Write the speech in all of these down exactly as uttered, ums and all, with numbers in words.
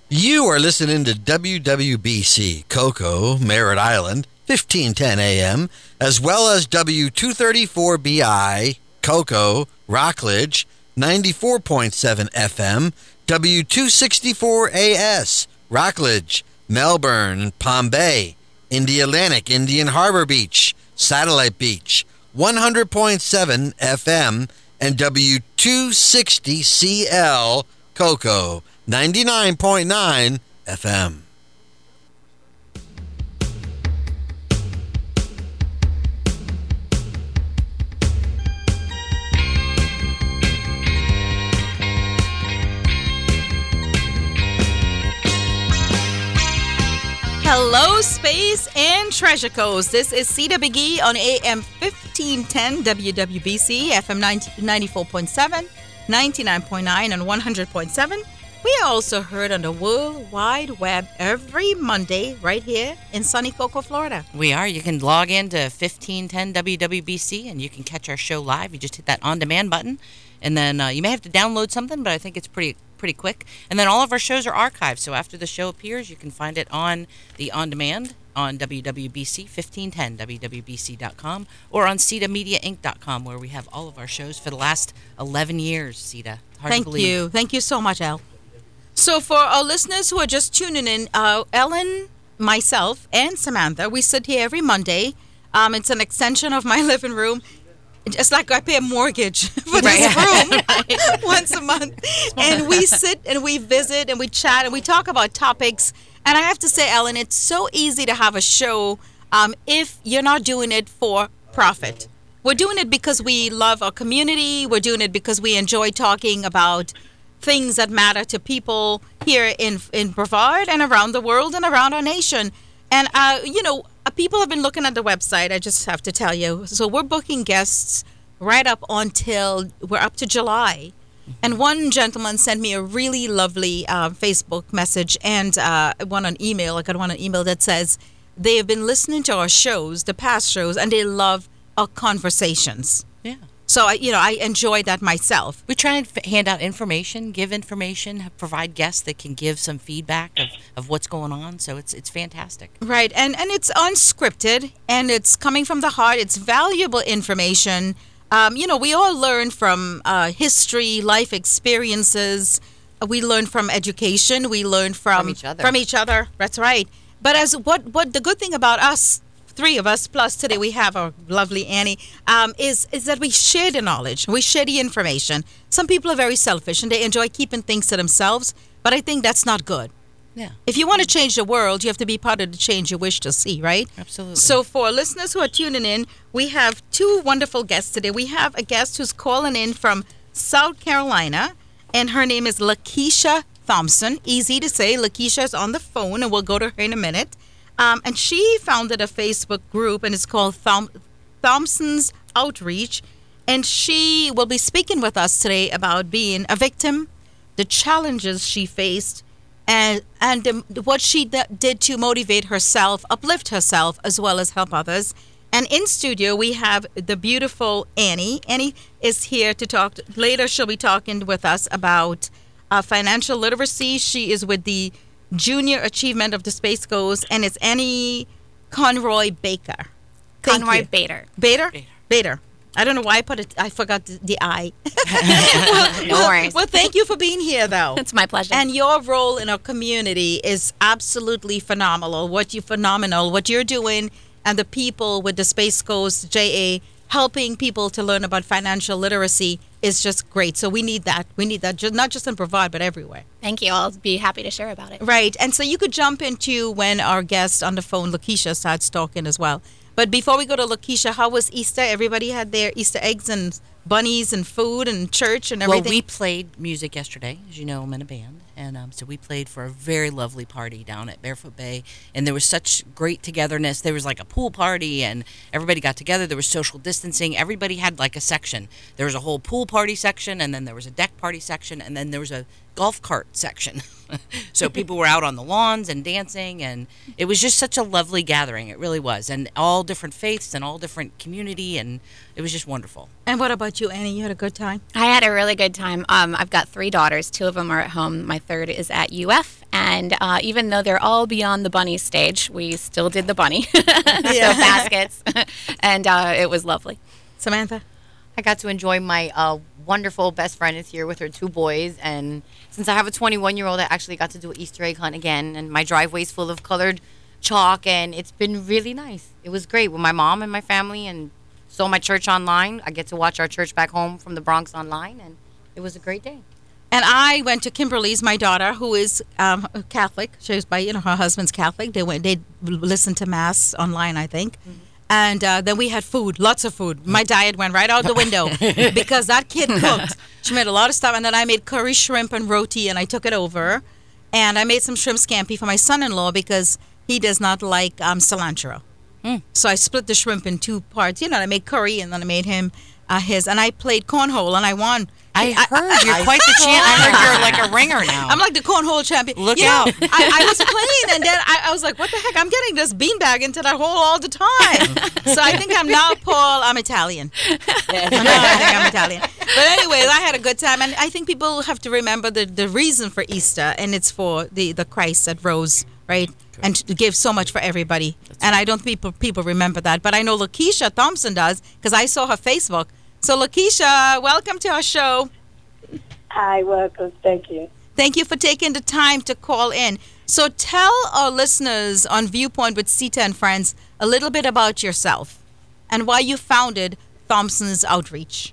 You are listening to W W B C Cocoa, Merritt Island, fifteen ten A M, as well as W two thirty-four B I, Cocoa, Rockledge, ninety-four point seven F M, W two sixty-four A S, Rockledge, Melbourne, Palm Bay, Indialantic, Indian Harbor Beach, Satellite Beach, one hundred point seven F M, and W two sixty C L, Cocoa, ninety-nine point nine F M. Hello, Space and Treasure Coast. This is Cedar McGee on A M fifteen ten W W B C, F M ninety-four point seven, ninety-nine point nine, and one hundred point seven. We are also heard on the World Wide Web every Monday right here in sunny Cocoa, Florida. We are. You can log into fifteen ten W W B C and you can catch our show live. You just hit that on-demand button. And then uh, you may have to download something, but I think it's pretty pretty quick. And then all of our shows are archived. So after the show appears, you can find it on the on-demand on W W B C fifteen ten, W W B C dot com, or on C E D A Media Inc dot com, where we have all of our shows for the last eleven years, C E D A. Hard Thank to believe. you. Thank you so much, Elle. So for our listeners who are just tuning in, uh, Ellen, myself, and Samantha, we sit here every Monday. Um, it's an extension of my living room. It's like I pay a mortgage for this room once a month. And we sit and we visit and we chat and we talk about topics. And I have to say, Ellen, it's so easy to have a show um, if you're not doing it for profit. We're doing it because we love our community. We're doing it because we enjoy talking about things that matter to people here in in Brevard and around the world and around our nation. And, uh, you know, uh, people have been looking at the website, I just have to tell you. So we're booking guests right up until we're up to July. And one gentleman sent me a really lovely uh, Facebook message and uh, one on email. I got one on email that says they have been listening to our shows, the past shows, and they love our conversations. Yeah. So, I, you know, I enjoy that myself. We try and f- hand out information, give information, provide guests that can give some feedback of, of what's going on. So it's it's fantastic. Right. And, and it's unscripted and it's coming from the heart. It's valuable information. Um, you know, we all learn from uh, history, life experiences. We learn from education. We learn from, From each other. From each other. That's right. But as what, what the good thing about us, three of us, plus today we have our lovely Annie, um, is is that we share the knowledge. We share the information. Some people are very selfish and they enjoy keeping things to themselves, but I think that's not good. Yeah. If you want to change the world, you have to be part of the change you wish to see, right? Absolutely. So for listeners who are tuning in, we have two wonderful guests today. We have a guest who's calling in from South Carolina, and her name is Lakeisha Thompson. Easy to say. Lakeisha is on the phone, and we'll go to her in a minute. Um, and she founded a Facebook group, and it's called Thom- Thompson's Outreach. And she will be speaking with us today about being a victim, the challenges she faced, and and um, what she d- did to motivate herself, uplift herself, as well as help others. And in studio, we have the beautiful Annie. Annie is here to talk. Later, she'll be talking with us about uh, financial literacy. She is with the Junior Achievement of the Space Coast, and it's Annie Conroy Baker. Thank Conroy you. Bader. Bader? Bader. Bader. I don't know why I put it. I forgot the, the I. No well, worries. well, thank you for being here, though. It's my pleasure. And your role in our community is absolutely phenomenal. What you phenomenal. What you're doing, and the people with the Space Coast J A helping people to learn about financial literacy is just great. So we need that. We need that, just, not just in Brevard, but everywhere. Thank you. I'll be happy to share about it. Right. And so you could jump into when our guest on the phone, Lakeisha, starts talking as well. But before we go to Lakeisha, how was Easter? Everybody had their Easter eggs and bunnies and food and church and everything. Well, we played music yesterday. As you know, I'm in a band. And um, so we played for a very lovely party down at Barefoot Bay. And there was such great togetherness. There was like a pool party and everybody got together. There was social distancing. Everybody had like a section. There was a whole pool party section, and then there was a deck party section, and then there was a golf cart section. So people were out on the lawns and dancing, and it was just such a lovely gathering. It really was. And all different faiths and all different community, and it was just wonderful. And what about you, Annie? You had a good time? I had a really good time. Um, I've got three daughters. Two of them are at home. My third is at U F, And uh, even though they're all beyond the bunny stage, we still did the bunny, so baskets, and uh, it was lovely. Samantha? I got to enjoy my uh, wonderful best friend is here with her two boys, and since I have a twenty-one-year-old, I actually got to do an Easter egg hunt again, and my driveway's full of colored chalk, and it's been really nice. It was great with my mom and my family, and saw my church online. I get to watch our church back home from the Bronx online, and it was a great day. And I went to Kimberly's, my daughter, who is um, Catholic. She was by, you know, her husband's Catholic. They went, they listened to mass online, I think. Mm-hmm. And uh, then we had food, lots of food. My diet went right out the window because that kid cooked. She made a lot of stuff. And then I made curry shrimp and roti, and I took it over. And I made some shrimp scampi for my son-in-law because he does not like um, cilantro. Mm. So I split the shrimp in two parts. You know, I made curry, and then I made him uh, his. And I played cornhole, and I won. I heard you're quite the champ. I heard you're like a ringer now. I'm like the cornhole champion. Look you out. Know, I, I was playing, and then I, I was like, what the heck? I'm getting this beanbag into that hole all the time. So I think I'm now Paul. I'm Italian. No, I think I'm Italian. But anyways, I had a good time. And I think people have to remember the, the reason for Easter, and it's for the, the Christ that rose, right? Okay. And to give so much for everybody. That's and right. I don't think people, people remember that. But I know Lakeisha Thompson does, because I saw her Facebook. So, Lakeisha, welcome to our show. Hi, welcome. Thank you. Thank you for taking the time to call in. So, tell our listeners on Viewpoint with Sita and Friends a little bit about yourself and why you founded Thompson's Outreach.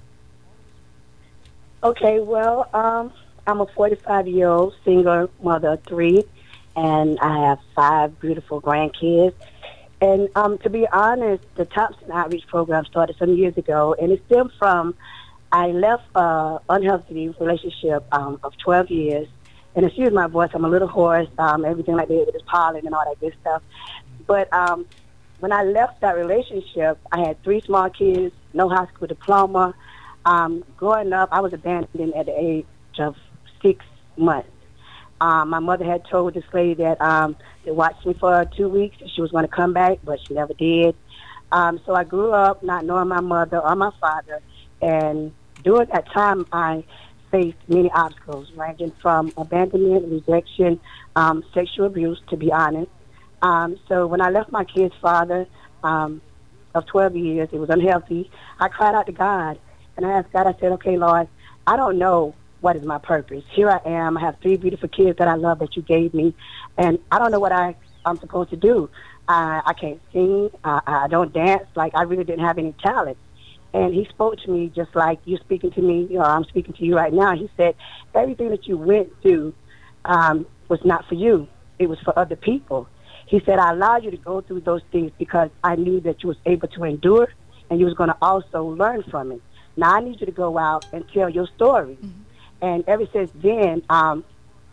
Okay, well, um, I'm a forty-five-year-old single mother of three, and I have five beautiful grandkids. And um, to be honest, the Thompson Outreach Program started some years ago, and it stemmed from I left an unhealthy relationship um, of twelve years. And excuse my voice, I'm a little hoarse, um, everything like that with this pollen and all that good stuff. But um, when I left that relationship, I had three small kids, no high school diploma. Um, growing up, I was abandoned at the age of six months. Um, my mother had told this lady that um, they watched me for two weeks. She was going to come back, but she never did. Um, so I grew up not knowing my mother or my father. And during that time, I faced many obstacles, ranging from abandonment, rejection, um, sexual abuse, to be honest. Um, so when I left my kid's father um, of twelve years, it was unhealthy, I cried out to God. And I asked God, I said, okay, Lord, I don't know what is my purpose. Here I am. I have three beautiful kids that I love that you gave me, and I don't know what I, I'm supposed to do. I, I can't sing. I, I don't dance. Like, I really didn't have any talent. And he spoke to me just like you're speaking to me, you know, I'm speaking to you right now. He said, everything that you went through um, was not for you. It was for other people. He said, I allowed you to go through those things because I knew that you was able to endure, and you was going to also learn from it. Now I need you to go out and tell your story. Mm-hmm. And ever since then, um,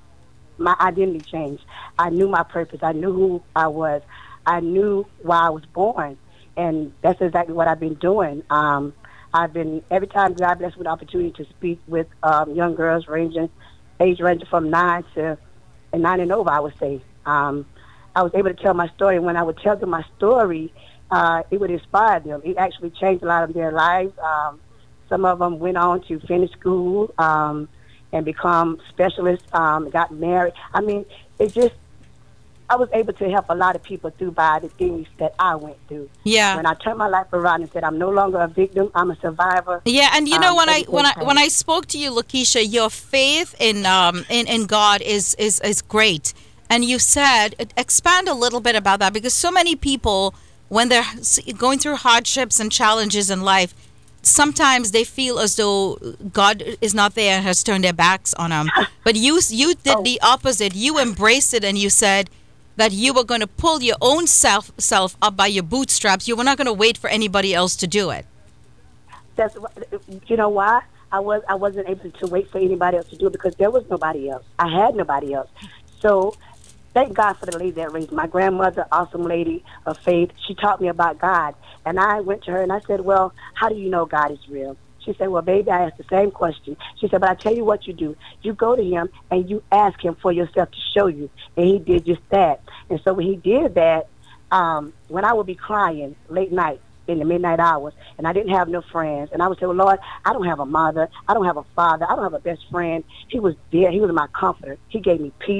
my identity changed. I knew my purpose. I knew who I was. I knew why I was born. And that's exactly what I've been doing. Um, I've been, every time God blessed with the opportunity to speak with um, young girls ranging, age ranging from nine to and nine and over, I would say. Um, I was able to tell my story. When I would tell them my story, uh, it would inspire them. It actually changed a lot of their lives. Um, some of them went on to finish school, um, and become specialists, um, got married. I mean, it just, I was able to help a lot of people through by the things that I went through. Yeah. When I turned my life around and said, I'm no longer a victim, I'm a survivor. Yeah, and you know, um, when I when I when I spoke to you, Lakeisha, your faith in um in, in God is, is is great. And you said, expand a little bit about that, because so many people, when they're going through hardships and challenges in life, sometimes they feel as though God is not there and has turned their backs on them. But you you did oh. the opposite. You embraced it, and you said that you were going to pull your own self self up by your bootstraps. You were not going to wait for anybody else to do it. That's, you know why? I was I wasn't able to wait for anybody else to do it because there was nobody else. I had nobody else. So thank God for the lady that raised my grandmother, awesome lady of faith. She taught me about God. And I went to her and I said, well, how do you know God is real? She said, well, baby, I asked the same question. She said, but I tell you what you do. You go to him and you ask him for yourself to show you. And he did just that. And so when he did that, um, when I would be crying late night in the midnight hours and I didn't have no friends, and I would say, well, Lord, I don't have a mother. I don't have a father. I don't have a best friend. He was there. He was my comforter. He gave me peace.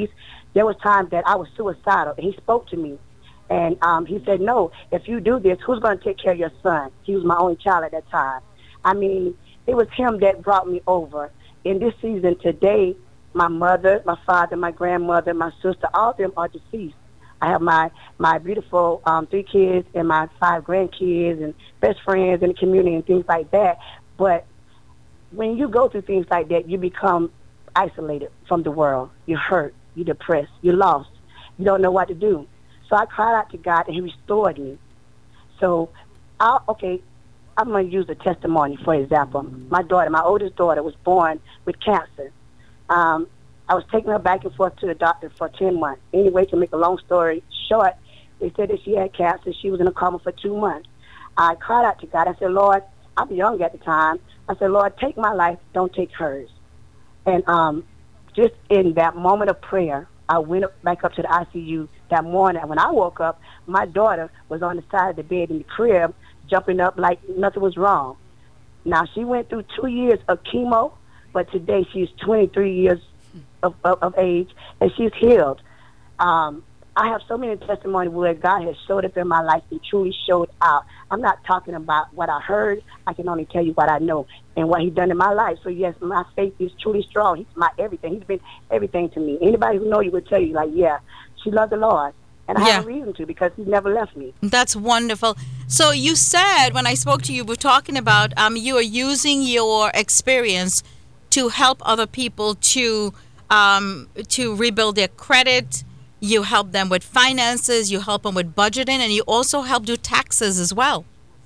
there was times that I was suicidal, and he spoke to me. And um, he said, no, if you do this, who's going to take care of your son? He was my only child at that time. I mean, it was him that brought me over. In this season today, my mother, my father, my grandmother, my sister, all of them are deceased. I have my, my beautiful um, three kids and my five grandkids and best friends in the community and things like that. But when you go through things like that, you become isolated from the world. You're hurt. You're depressed. You're lost. You don't know what to do. So I cried out to God, and he restored me. So, I'll, okay, I'm going to use a testimony, for example. My daughter, my oldest daughter, was born with cancer. Um, I was taking her back and forth to the doctor for ten months. Anyway, to make a long story short, they said that she had cancer. She was in a coma for two months. I cried out to God. I said, Lord, I was young at the time. I said, Lord, take my life, don't take hers. And um, just in that moment of prayer, I went up, back up to the I C U that morning. And when I woke up, my daughter was on the side of the bed in the crib, jumping up like nothing was wrong. Now, she went through two years of chemo, but today she's twenty-three years of, of, of age, and she's healed. Um, I have so many testimonies where God has showed up in my life and truly showed out. I'm not talking about what I heard. I can only tell you what I know and what he's done in my life. So, yes, my faith is truly strong. He's my everything. He's been everything to me. Anybody who knows you would tell you, like, yeah, she loved the Lord. And I Yeah. have a reason to, because he's never left me. That's wonderful. So you said, when I spoke to you, we're talking about um, you are using your experience to help other people to um, to rebuild their credit. You help them with finances. You help them with budgeting, and you also help do taxes as well.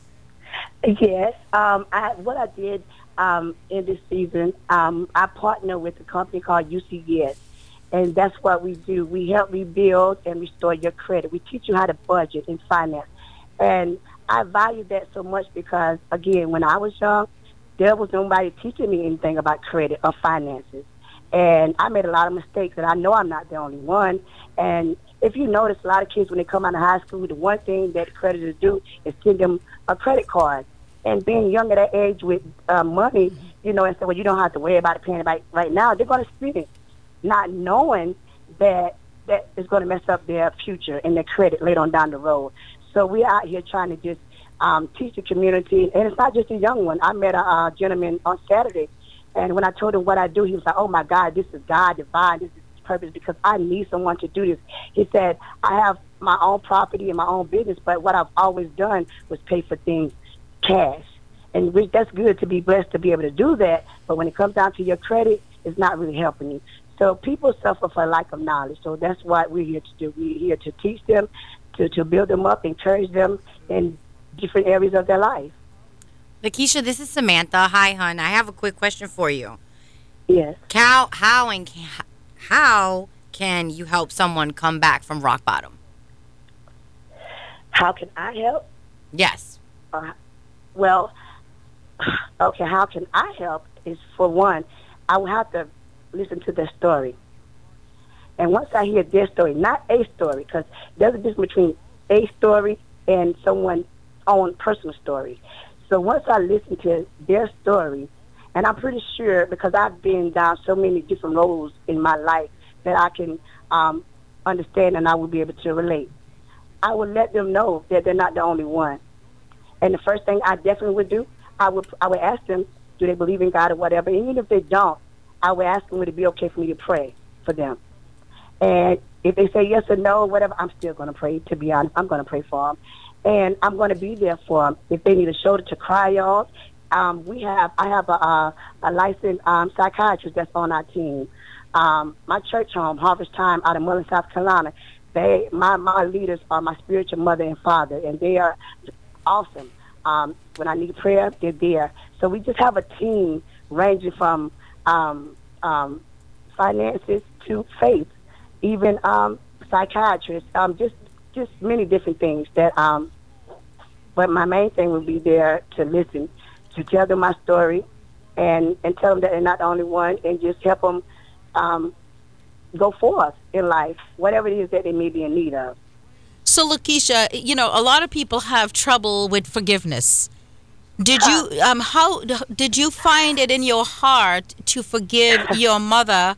Yes. Um, I, what I did um, in this season, um, I partner with a company called U C S. And that's what we do. We help rebuild and restore your credit. We teach you how to budget and finance. And I value that so much because, again, when I was young, there was nobody teaching me anything about credit or finances. And I made a lot of mistakes, and I know I'm not the only one. And if you notice, a lot of kids, when they come out of high school, the one thing that creditors do is send them a credit card. And being young at that age with uh, money, you know, and say, well, you don't have to worry about it paying it back right now, they're going to spend it, not knowing that that is going to mess up their future and their credit later on down the road. So we're out here trying to just um, teach the community, and it's not just a young one. I met a uh, gentleman on Saturday, and when I told him what I do, he was like, oh, my God, this is God divine. This is His purpose, because I need someone to do this. He said, I have my own property and my own business, but what I've always done was pay for things cash. And we, that's good to be blessed to be able to do that, but when it comes down to your credit, it's not really helping you. So people suffer for lack of knowledge. So that's what we're here to do. We're here to teach them, to, to build them up, encourage them in different areas of their life. Lakeisha, this is Samantha. Hi, hon. I have a quick question for you. Yes. How, how, and ca- how can you help someone come back from rock bottom? How can I help? Yes. Uh, well, okay, how can I help is, for one, I will have to listen to their story. And once I hear their story, not a story, because there's a difference between a story and someone's own personal story. So once I listen to their story, and I'm pretty sure, because I've been down so many different roads in my life, that I can um, understand and I will be able to relate. I will let them know that they're not the only one. And the first thing I definitely would do, I would I would ask them, do they believe in God or whatever? And even if they don't, I would ask them, would it be okay for me to pray for them? And if they say yes or no or whatever, I'm still going to pray, to be honest. I'm going to pray for them. And I'm going to be there for them. If they need a shoulder to cry on, um, we have, I have a, a, a licensed um, psychiatrist that's on our team. Um, my church home, Harvest Time, out of Mullen, South Carolina, they, my, my leaders are my spiritual mother and father, and they are awesome. Um, when I need prayer, they're there. So we just have a team ranging from um, um, finances to faith, even um, psychiatrists, um, just just many different things. That, um, but my main thing would be there to listen, to tell them my story, and, and tell them that they're not the only one, and just help them um, go forth in life, whatever it is that they may be in need of. So, Lakeisha, you know, a lot of people have trouble with forgiveness. Did you, um, how did you find it in your heart to forgive your mother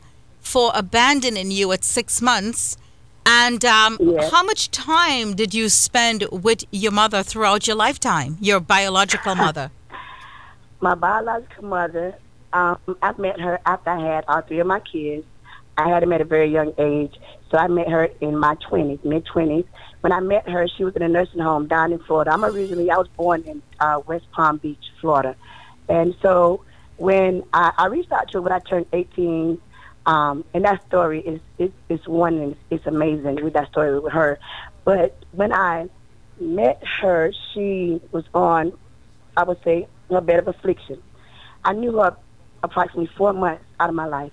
for abandoning you at six months. And um, Yes. how much time did you spend with your mother throughout your lifetime, your biological mother? My biological mother, um, I met her after I had all three of my kids. I had them at a very young age, so I met her in my twenties, mid twenties. When I met her, she was in a nursing home down in Florida. I'm originally, I was born in uh, West Palm Beach, Florida, and so when I, I reached out to her when I turned eighteen, um, and that story is is, is one and it's, it's amazing with that story with her. But when I met her, she was on, I would say, her bed of affliction. I knew her approximately four months out of my life.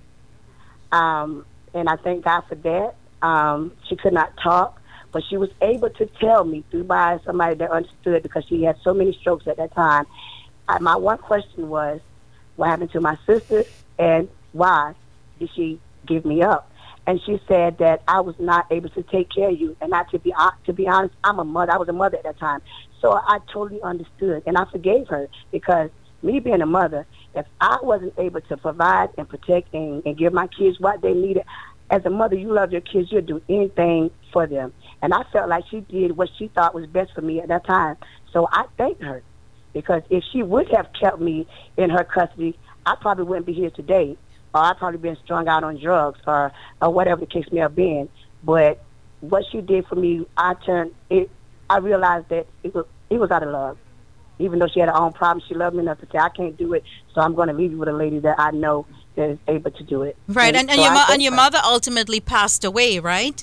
Um, and I thank God for that. Um, she could not talk, but she was able to tell me through by somebody that understood because she had so many strokes at that time. I, my one question was, what happened to my sister and why did she give me up? And she said that I was not able to take care of you. And not to be to be honest, I'm a mother. I was a mother at that time. So I totally understood. And I forgave her because me being a mother, if I wasn't able to provide and protect and, and give my kids what they needed, as a mother, you love your kids. You'll do anything for them. And I felt like she did what she thought was best for me at that time. So I thanked her because if she would have kept me in her custody, I probably wouldn't be here today. Or I'd probably been strung out on drugs or, or whatever the case may have been. But what she did for me, I turned it. I realized that it was it was out of love. Even though she had her own problems, she loved me enough to say, I can't do it, so I'm going to leave you with a lady that I know that is able to do it. Right, and, and, so your, I mo- thank and your her. mother ultimately passed away, right?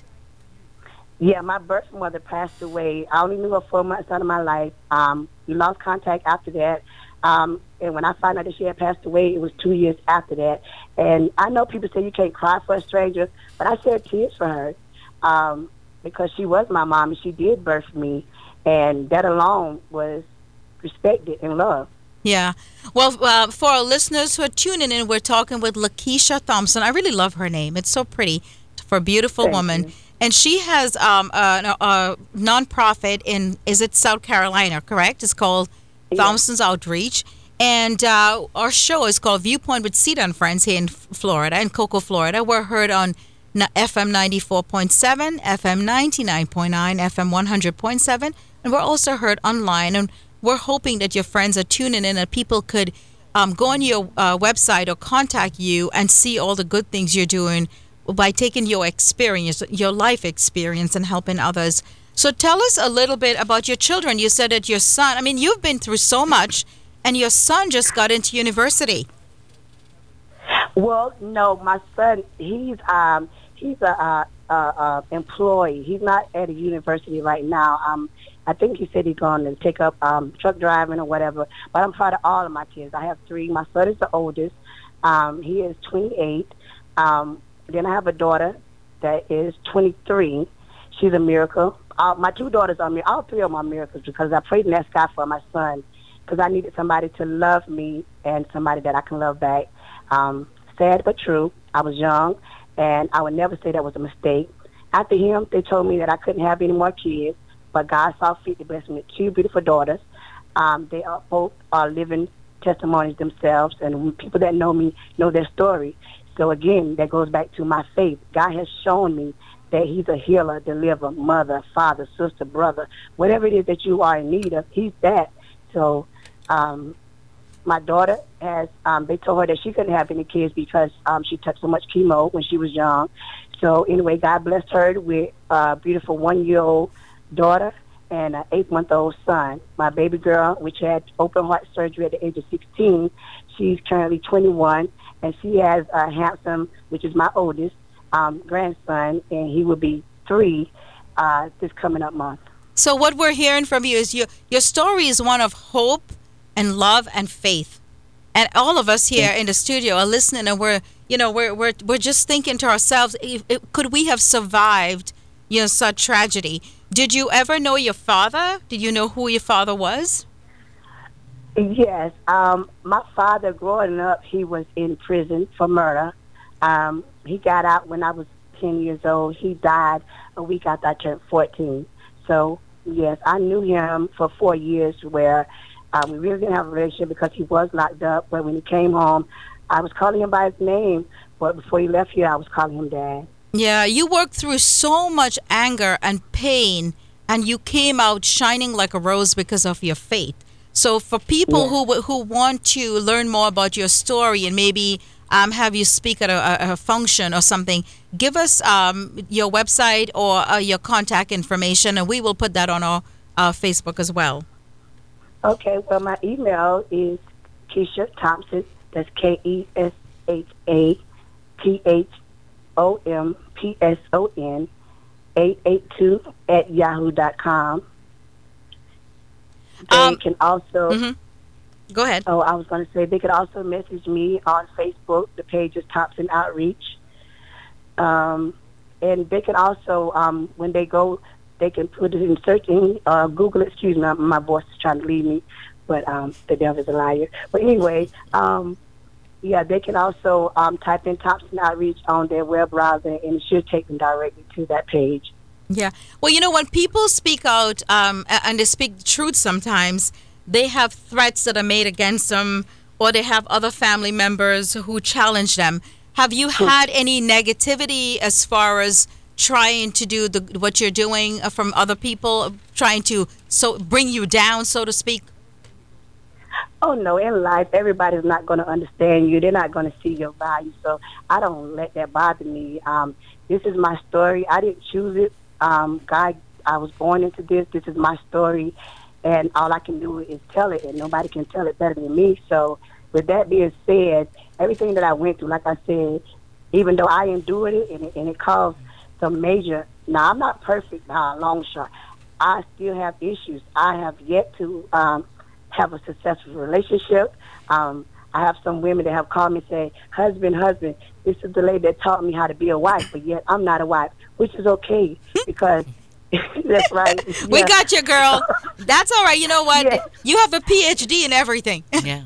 Yeah, my birth mother passed away. I only knew her four months out of my life. Um, we lost contact after that. Um, and when I found out that she had passed away, it was two years after that. And I know people say you can't cry for a stranger, but I shed tears for her um, because she was my mom and she did birth me. And that alone was respected and loved. Yeah. Well, uh, for our listeners who are tuning in, we're talking with Lakeisha Thompson. I really love her name. It's so pretty for a beautiful Thank woman. you. And she has um, a, a nonprofit in, is it South Carolina, correct? It's called Yeah. Thompson's Outreach. And uh, our show is called Viewpoint with Cedar and Friends here in Florida, in Cocoa, Florida. We're heard on F M ninety-four point seven, F M ninety-nine point nine, F M one hundred point seven, and we're also heard online. And we're hoping that your friends are tuning in and people could um, go on your uh, website or contact you and see all the good things you're doing by taking your experience, your life experience, and helping others. So tell us a little bit about your children. You said that your son, I mean, you've been through so much, and your son just got into university. Well, no, my son, he's um he's a, uh uh uh employee. He's not at a university right now. Um, I think he said he's going to take up um truck driving or whatever. But I'm proud of all of my kids. I have three. My son is the oldest. Um, he is twenty-eight. Um, then I have a daughter that is twenty-three. She's a miracle. Uh, my two daughters are mir- all three of them are miracles because I prayed and asked God for my son because I needed somebody to love me and somebody that I can love back. Um, sad but true. I was young, and I would never say that was a mistake. After him, they told me that I couldn't have any more kids, but God saw fit to bless me with two beautiful daughters. Um, they are both are living testimonies themselves, and people that know me know their story. So again, that goes back to my faith. God has shown me that he's a healer, deliverer, mother, father, sister, brother, whatever it is that you are in need of, he's that. So um, my daughter has, um, they told her that she couldn't have any kids because um, she took so much chemo when she was young. So anyway, God blessed her with a beautiful one-year-old daughter and an eight-month-old son. My baby girl, which had open heart surgery at the age of sixteen, she's currently twenty-one, and she has a handsome, which is my oldest, um, grandson, and he will be three uh, this coming up month. So what we're hearing from you is your your story is one of hope and love and faith. And all of us here in the studio are listening, and we're you know we're we're we're just thinking to ourselves, if, if, could we have survived you know such tragedy? Did you ever know your father? Did you know who your father was? Yes. Um, my father, growing up, he was in prison for murder. Um, he got out when I was ten years old. He died a week after I turned fourteen. So, yes, I knew him for four years where um, we really didn't have a relationship because he was locked up. But when he came home, I was calling him by his name. But before he left here, I was calling him Dad. Yeah, you worked through so much anger and pain, and you came out shining like a rose because of your faith. So for people Yeah. who who want to learn more about your story and maybe um, have you speak at a, a, a function or something, give us um, your website or uh, your contact information, and we will put that on our uh, Facebook as well. Okay, well, my email is Keisha Thompson. That's K E S H A T H O M P S O N eight eight two at yahoo dot com. They Um, can also, mhm. Go ahead. oh, I was going to say, they could also message me on Facebook. The page is Thompson Outreach. Um, and they can also, um, when they go, they can put it in searching, uh, Google, excuse me, my voice is trying to leave me, but um, the devil's a liar. But anyway, um, yeah, they can also um, type in Thompson Outreach on their web browser, and it should take them directly to that page. Yeah. Well, you know, when people speak out um, a- and they speak the truth sometimes, they have threats that are made against them, or they have other family members who challenge them. Have you had any negativity as far as trying to do the what you're doing uh, from other people, trying to so bring you down, so to speak? Oh, no, in life, everybody's not going to understand you. They're not going to see your value. So I don't let that bother me. Um, this is my story. I didn't choose it. Um, God, I was born into this. This is my story. And all I can do is tell it, and nobody can tell it better than me. So with that being said, everything that I went through, like I said, even though I endured it and it, and it caused some major, now I'm not perfect by a long shot. I still have issues. I have yet to um, have a successful relationship. Um, I have some women that have called me and say, husband, husband, this is the lady that taught me how to be a wife, but yet I'm not a wife, which is okay because that's right. We Yeah. got you, girl. That's all right. You know what? Yeah. You have a P H D in everything. Yeah.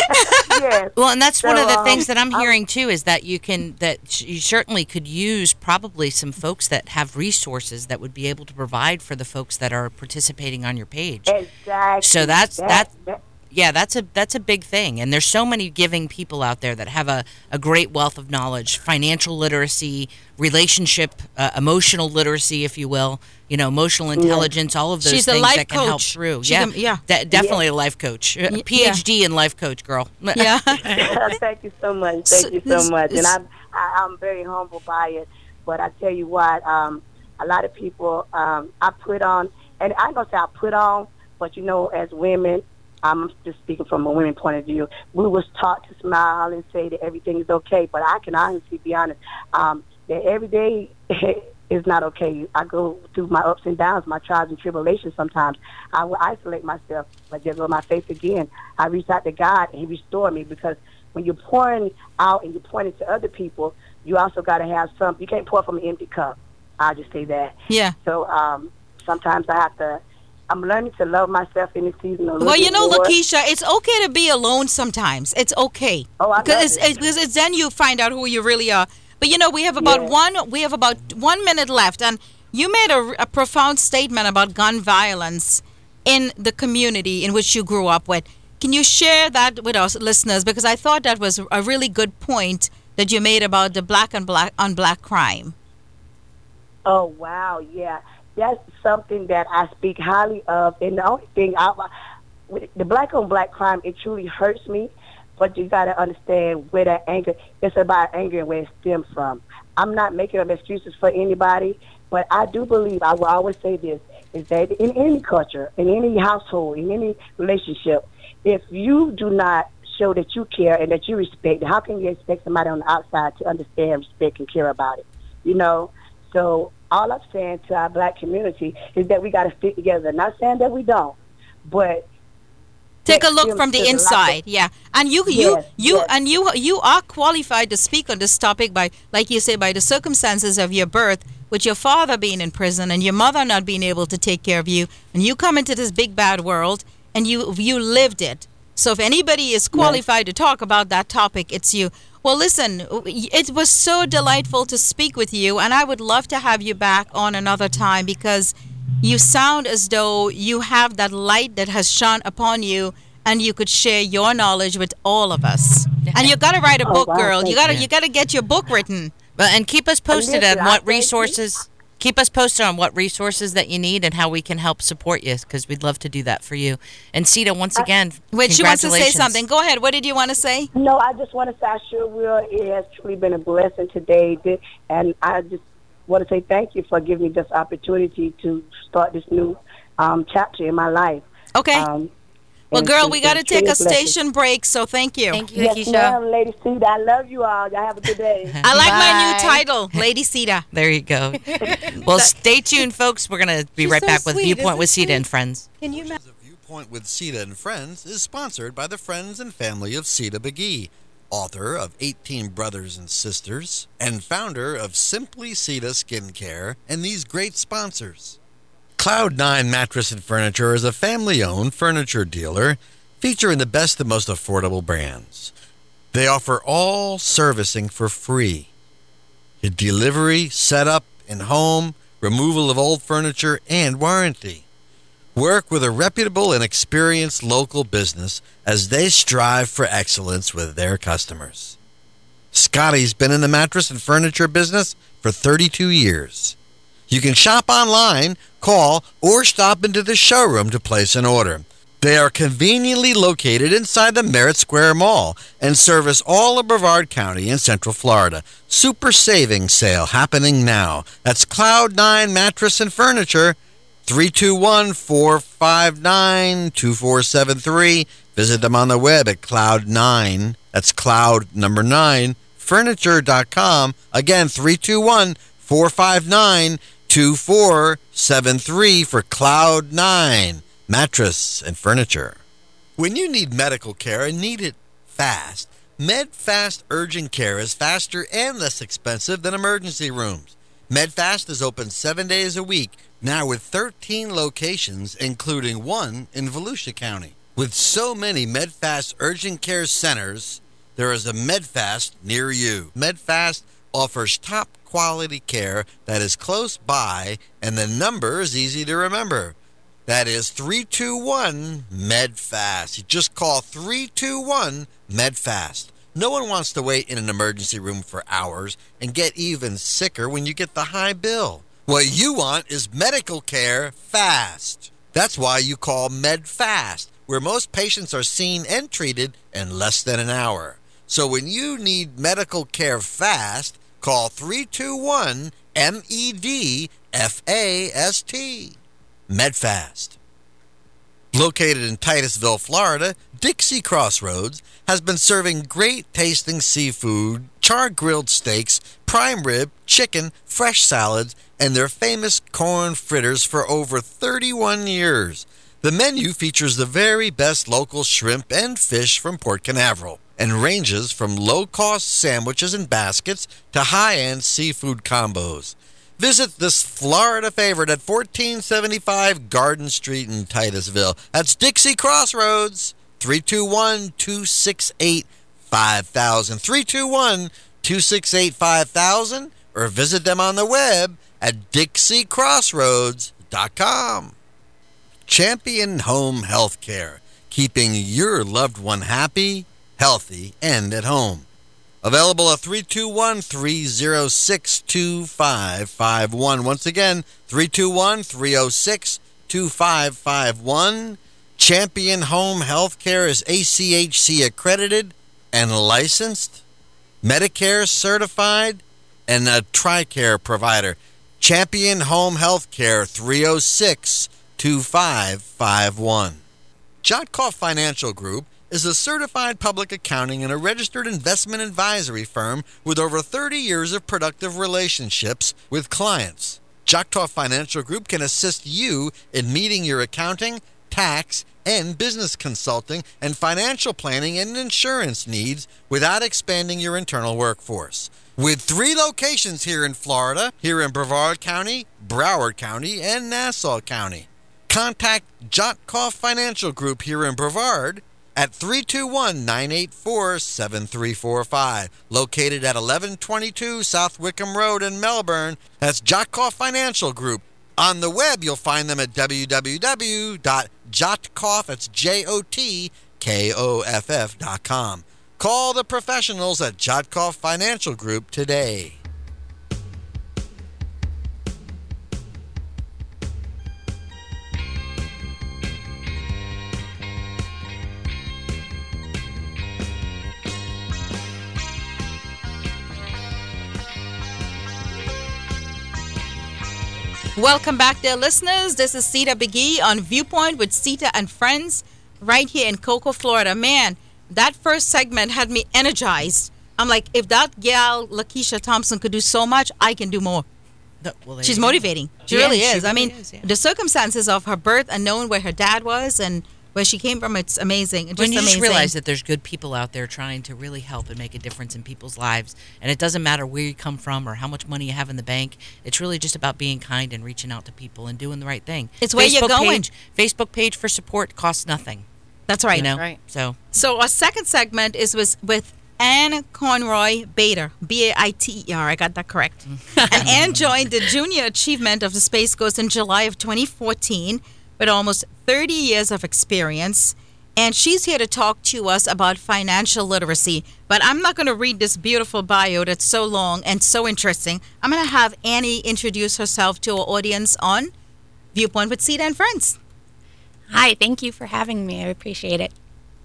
Yes. Well, and that's one So, of the um, things that I'm I'm- hearing too is that you can that sh- you certainly could use probably some folks that have resources that would be able to provide for the folks that are participating on your page. Exactly. So that's- That- that- that- Yeah, that's a that's a big thing, and there's so many giving people out there that have a, a great wealth of knowledge, financial literacy, relationship, uh, emotional literacy, if you will, you know, emotional intelligence, all of those She's a things life that can help coach. through. She yeah, can- yeah. De- definitely a life coach, Uh, Y- P H D in life coach, girl. Yeah. Thank you so much. Thank you so much. And I'm I, I'm very humble by it. But I tell you what, um, a lot of people um, I put on, and I ain't gonna say I put on, but you know, as women, I'm just speaking from a women point of view. We was taught to smile and say that everything is okay, but I can honestly be honest um, that every day is not okay. I go through my ups and downs, my trials and tribulations. Sometimes I will isolate myself, but there go my faith again. I reach out to God and He restored me because when you're pouring out and you're pointing to other people, you also got to have some. You can't pour from an empty cup. I'll just say that. Yeah. So um, sometimes I have to. I'm learning to love myself in this season a little Well, you bit know, more. Lakeisha, it's okay to be alone sometimes. It's okay. Oh, I love because it's, it. it's, because it's then you find out who you really are. But you know, we have about Yeah. one. We have about one minute left, and you made a, a profound statement about gun violence in the community in which you grew up with. Can you share that with us listeners? Because I thought that was a really good point that you made about the black and black on black crime. Oh, wow, yeah. That's something that I speak highly of. And the only thing, I, with the black on black crime, it truly hurts me. But you got to understand where that anger, it's about anger and where it stems from. I'm not making up excuses for anybody, but I do believe, I will always say this, is that in any culture, in any household, in any relationship, if you do not show that you care and that you respect, how can you expect somebody on the outside to understand, respect, and care about it? You know? So all I'm saying to our black community is that we got to stick together. Not saying that we don't, but Take a take look them from to the the inside, light. yeah. And you, you, Yes, you, yes. and you, you are qualified to speak on this topic by, like you say, by the circumstances of your birth, with your father being in prison and your mother not being able to take care of you, and you come into this big bad world and you, you lived it. So if anybody is qualified to talk about that topic, it's you. Well, listen, it was so delightful to speak with you, and I would love to have you back on another time because you sound as though you have that light that has shone upon you, and you could share your knowledge with all of us. And you got to write a Oh, book, wow, girl. You thank got to you. you got to get your book written. But and keep us posted listen, on I what thank you. resources. Keep us posted on what resources that you need and how we can help support you, because we'd love to do that for you. And Sita, once again, Wait, she wants to say congratulations. something. Go ahead. What did you want to say? No, I just want to say I sure will. It has truly been a blessing today. Th- And I just want to say thank you for giving me this opportunity to start this new um, chapter in my life. Okay. Um, well, and girl, it's- we got to it's take truly a blessing. station break, so thank you. Thank you, Yes, Keisha. ma'am, Lady Cedar. I love you all. Y'all have a good day. I like my new Bye. title, Lady Sita. There you go. Well, stay tuned, folks. We're going to be She's right so back with sweet, Viewpoint isn't with Sita she? and Friends. Can you imagine? The Viewpoint with Sita and Friends is sponsored by the friends and family of Sita McGee, author of eighteen Brothers and Sisters, and founder of Simply Sita Skincare, and these great sponsors. Cloud nine Mattress and Furniture is a family-owned furniture dealer featuring the best and most affordable brands. They offer all servicing for free. Your delivery, setup, and home, removal of old furniture, and warranty. Work with a reputable and experienced local business as they strive for excellence with their customers. Scotty's been in the mattress and furniture business for thirty-two years. You can shop online, call, or stop into the showroom to place an order. They are conveniently located inside the Merritt Square Mall and service all of Brevard County in Central Florida. Super savings sale happening now. That's Cloud nine Mattress and Furniture, three two one, four five nine, two four seven three. Visit them on the web at Cloud nine. That's Cloud number nine, furniture dot com. Again, three two one, four five nine, two four seven three for Cloud nine Mattress and Furniture. When you need medical care and need it fast, MedFast Urgent Care is faster and less expensive than emergency rooms. MedFast is open seven days a week, now with thirteen locations, including one in Volusia County. With so many MedFast Urgent Care centers, there is a MedFast near you. MedFast offers top quality care that is close by, and the number is easy to remember. That is three two one, MedFast. You just call three two one, MedFast. No one wants to wait in an emergency room for hours and get even sicker when you get the high bill. What you want is medical care fast. That's why you call MedFast, where most patients are seen and treated in less than an hour. So when you need medical care fast, call three two one, M E D F A S T. MedFast. Located in Titusville, Florida, Dixie Crossroads has been serving great tasting seafood, char-grilled steaks, prime rib, chicken, fresh salads, and their famous corn fritters for over thirty-one years. The menu features the very best local shrimp and fish from Port Canaveral and ranges from low-cost sandwiches and baskets to high-end seafood combos. Visit this Florida favorite at fourteen seventy-five Garden Street in Titusville. That's Dixie Crossroads, three two one, two six eight, five thousand, three two one, two six eight, five thousand, or visit them on the web at dixie crossroads dot com. Champion Home Healthcare, keeping your loved one happy, healthy, and at home. Available at three two one, three oh six, two five five one. Once again, three two one, three oh six, two five five one. Champion Home Healthcare is A C H C accredited and licensed, Medicare certified, and a TRICARE provider. Champion Home Healthcare, three oh six, two five five one. Jotkoff Financial Group is a certified public accounting and a registered investment advisory firm with over thirty years of productive relationships with clients. Jotkoff Financial Group can assist you in meeting your accounting, tax, and business consulting and financial planning and insurance needs without expanding your internal workforce. With three locations here in Florida, here in Brevard County, Broward County, and Nassau County. Contact Jotkoff Financial Group here in Brevard at three two one, nine eight four, seven three four five, located at eleven twenty-two South Wickham Road in Melbourne. That's Jotkoff Financial Group. On the web, you'll find them at w w w dot jotkoff, that's J O T K O F F dot com. Call the professionals at Jotkoff Financial Group today. Welcome back, dear listeners. This is Sita Begee on Viewpoint with Sita and Friends right here in Cocoa, Florida. Man, that first segment had me energized. I'm like, if that gal, Lakeisha Thompson, could do so much, I can do more. The, well, She's motivating. She Yeah, really she is. I really mean, is, yeah. the circumstances of her birth and knowing where her dad was and where she came from, it's amazing. Just When you amazing. just realize that there's good people out there trying to really help and make a difference in people's lives, and it doesn't matter where you come from or how much money you have in the bank. It's really just about being kind and reaching out to people and doing the right thing. It's where you're going. Page, Facebook page for support costs nothing. That's right. You know, right. so So our second segment is with, with Anne Conroy Bader, B A I T E R. I got that correct. And Anne joined the Junior Achievement of the Space Coast in July of twenty fourteen with almost thirty years of experience. And she's here to talk to us about financial literacy. But I'm not going to read this beautiful bio that's so long and so interesting. I'm going to have Annie introduce herself to our audience on Viewpoint with Sita and Friends. Hi, thank you for having me. I appreciate it.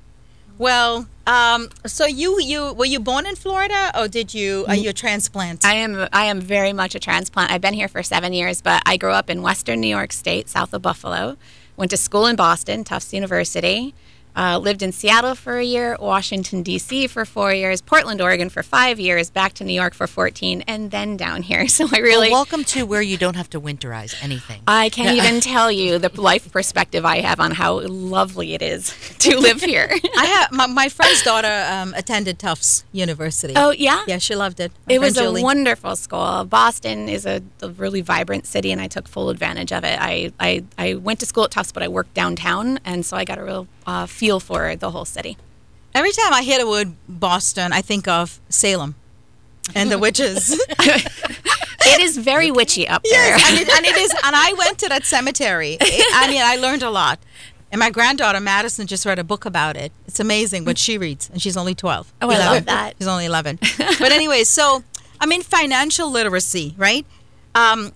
Well, um, so you you were you born in Florida, or did you are you a transplant? I am I am very much a transplant. I've been here for seven years, but I grew up in Western New York State, south of Buffalo. Went to school in Boston, Tufts University. Uh, lived in Seattle for a year, Washington, D C for four years, Portland, Oregon for five years, back to New York for fourteen, and then down here. So I really... well, welcome to where you don't have to winterize anything. I can't even tell you the life perspective I have on how lovely it is to live here. I have my, my friend's daughter um, attended Tufts University. Oh, yeah? Yeah, she loved it. My It was friend a Julie. wonderful school. Boston is a, a really vibrant city, and I took full advantage of it. I, I, I went to school at Tufts, but I worked downtown, and so I got a real uh, feel for the whole city. Every time I hear the word Boston, I think of Salem and the witches. It is very witchy up there. Yes, and it, and it is. And I went to that cemetery. It, I mean, I learned a lot. And my granddaughter Madison just read a book about it. It's amazing what she reads, and she's only twelve. Oh, I love eleven. that. She's only eleven. But anyway, so I mean, financial literacy, right? Um,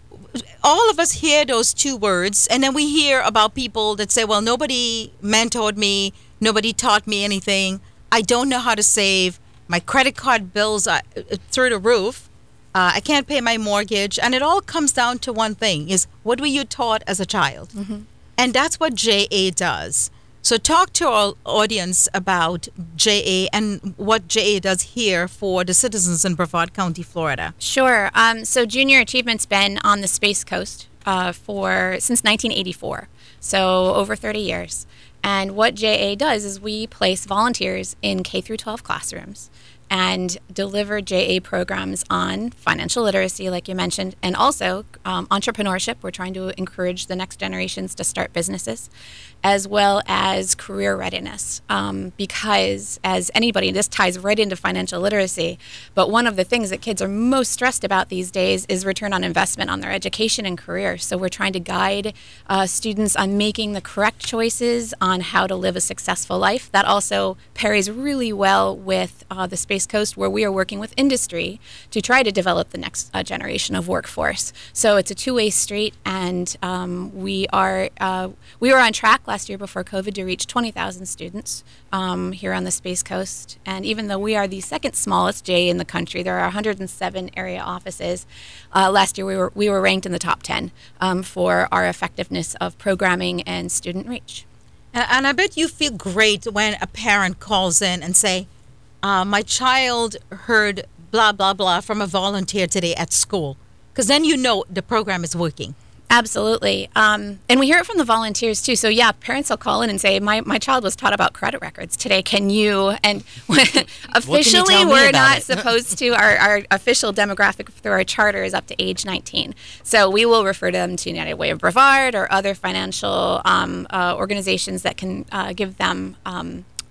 all of us hear those two words, and then we hear about people that say, "Well, nobody mentored me, nobody taught me anything. I don't know how to save. My credit card bills are uh, through the roof. Uh, I can't pay my mortgage." And it all comes down to one thing: is what were you taught as a child? Mm-hmm. And that's what J A does. So talk to our audience about J A and what J A does here for the citizens in Brevard County, Florida. Sure. Um, so Junior Achievement's been on the Space Coast uh, for since nineteen eighty-four, so over thirty years. And what J A does is we place volunteers in K through twelve classrooms and deliver J A programs on financial literacy, like you mentioned, and also um, entrepreneurship. We're trying to encourage the next generations to start businesses, as well as career readiness. Um, because as anybody, this ties right into financial literacy, but one of the things that kids are most stressed about these days is return on investment on their education and career. So we're trying to guide uh, students on making the correct choices on how to live a successful life. That also pairs really well with uh, the Space Coast, where we are working with industry to try to develop the next uh, generation of workforce. So it's a two-way street, and um, we are uh, we were on track last year before COVID to reach twenty thousand students um, here on the Space Coast. And even though we are the second smallest J A in the country, there are one hundred seven area offices. Uh, last year we were we were ranked in the top ten um, for our effectiveness of programming and student reach. And, and I bet you feel great when a parent calls in and say, uh, my child heard blah, blah, blah from a volunteer today at school. Because then you know the program is working. Absolutely. Um, and we hear it from the volunteers too. So yeah, parents will call in and say, my, my child was taught about credit records today. Can you? And officially tell me we're about not it? supposed to, our, our official demographic through our charter is up to age nineteen. So we will refer them to United Way of Brevard or other financial um, uh, organizations that can uh, give them um,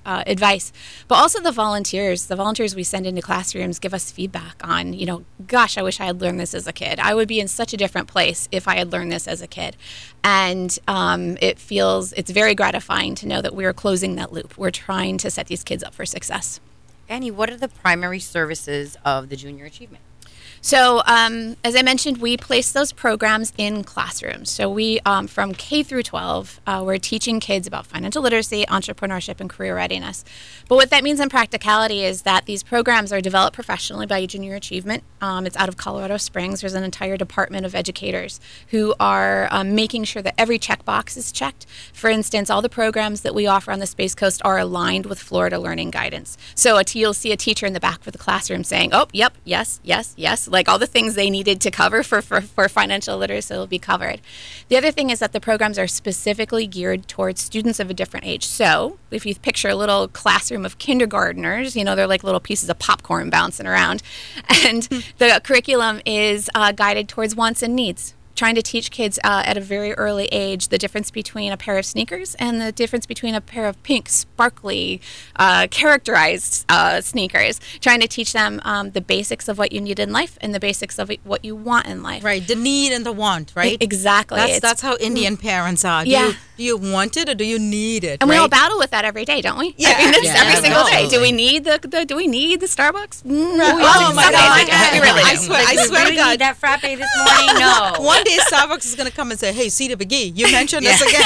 uh, advice. But also the volunteers, the volunteers we send into classrooms give us feedback on, you know, gosh, I wish I had learned this as a kid. I would be in such a different place if I had learned this as a kid. And um, it feels, it's very gratifying to know that we're closing that loop. We're trying to set these kids up for success. Annie, what are the primary services of the Junior Achievement? So, um, as I mentioned, we place those programs in classrooms. So we, um, from K through twelve, uh, we're teaching kids about financial literacy, entrepreneurship, and career readiness. But what that means in practicality is that these programs are developed professionally by Junior Achievement. Um, it's out of Colorado Springs. There's an entire department of educators who are um, making sure that every checkbox is checked. For instance, all the programs that we offer on the Space Coast are aligned with Florida Learning Guidance. So a, you'll see a teacher in the back of the classroom saying, oh, yep, yes, yes, yes. Like all the things they needed to cover for, for, for financial literacy will be covered. The other thing is that the programs are specifically geared towards students of a different age. So if you picture a little classroom of kindergartners, you know, they're like little pieces of popcorn bouncing around. And the curriculum is uh, guided towards wants and needs, trying to teach kids uh, at a very early age the difference between a pair of sneakers and the difference between a pair of pink, sparkly, uh, characterized uh, sneakers, trying to teach them um, the basics of what you need in life and the basics of what you want in life. Right, the need and the want, right? E- exactly. That's, It's- that's how Indian parents are. Do Yeah. You, do you want it or do you need it? And we right? all battle with that every day, don't we? Yeah. I mean, it's Yeah, every single day. Do absolutely. we need the, the do we need the Starbucks? Mm, Right. well, Oh my some days God. we do. We really I do. swear, I Like, swear do to you God. need that frappe this morning? No. One day Starbucks is going to come and say, hey, Cedar McGee, you mentioned this again.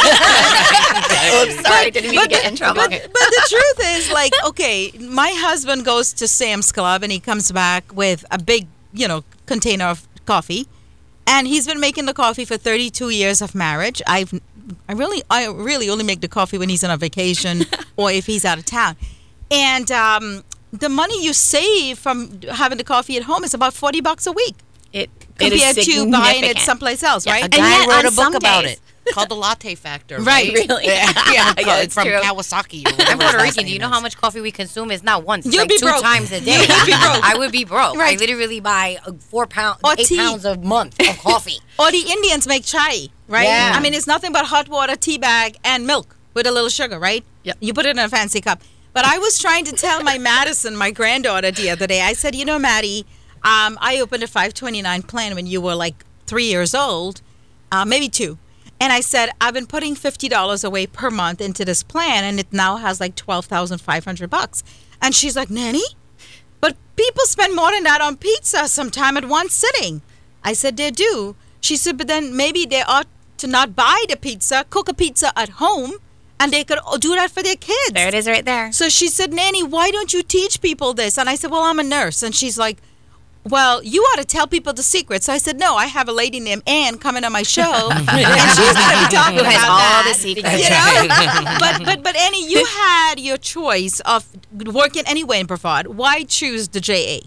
Oops, sorry, didn't mean to get in trouble. But, but the truth is, like, okay, my husband goes to Sam's Club and he comes back with a big, you know, container of coffee. And he's been making the coffee for thirty-two years of marriage. I've, I really, I really only make the coffee when he's on a vacation or if he's out of town. And um, the money you save from having the coffee at home is about forty bucks a week It, it compared is to buying it significant. someplace else, Yeah, right? A And guy yet, wrote on a book some about days- it called The Latte Factor. Right. Right. Really? Yeah, Yeah, yeah, it's from true. Kawasaki. Or I'm whatever Puerto his last Rican. Do you name know is. how much coffee we consume? It's not once. It's You'll like be two broke. times a day. You'll be broke. I would be broke. Right. I literally buy uh, four pounds, Or eight tea. pounds a month of coffee. Or the Indians make chai, right? Yeah. I mean, it's nothing but hot water, tea bag, and milk with a little sugar, right? Yep. You put it in a fancy cup. But I was trying to tell my Madison, my granddaughter, the other day, I said, you know, Maddie, um, I opened a five twenty-nine plan when you were like three years old, uh, maybe two. And I said, I've been putting fifty dollars away per month into this plan, and it now has like twelve thousand five hundred bucks. And she's like, Nanny? But people spend more than that on pizza sometime at one sitting. I said, they do. She said, but then maybe they ought to not buy the pizza, cook a pizza at home, and they could do that for their kids. There it is right there. So she said, Nanny, why don't you teach people this? And I said, well, I'm a nurse. And she's like, well, you ought to tell people the secret. So I said, no, I have a lady named Ann coming on my show, and she's going to be talking Who has about all that. the secrets. You know? but, but, but Annie, you had your choice of working anywhere in Brevard. Why choose the J A?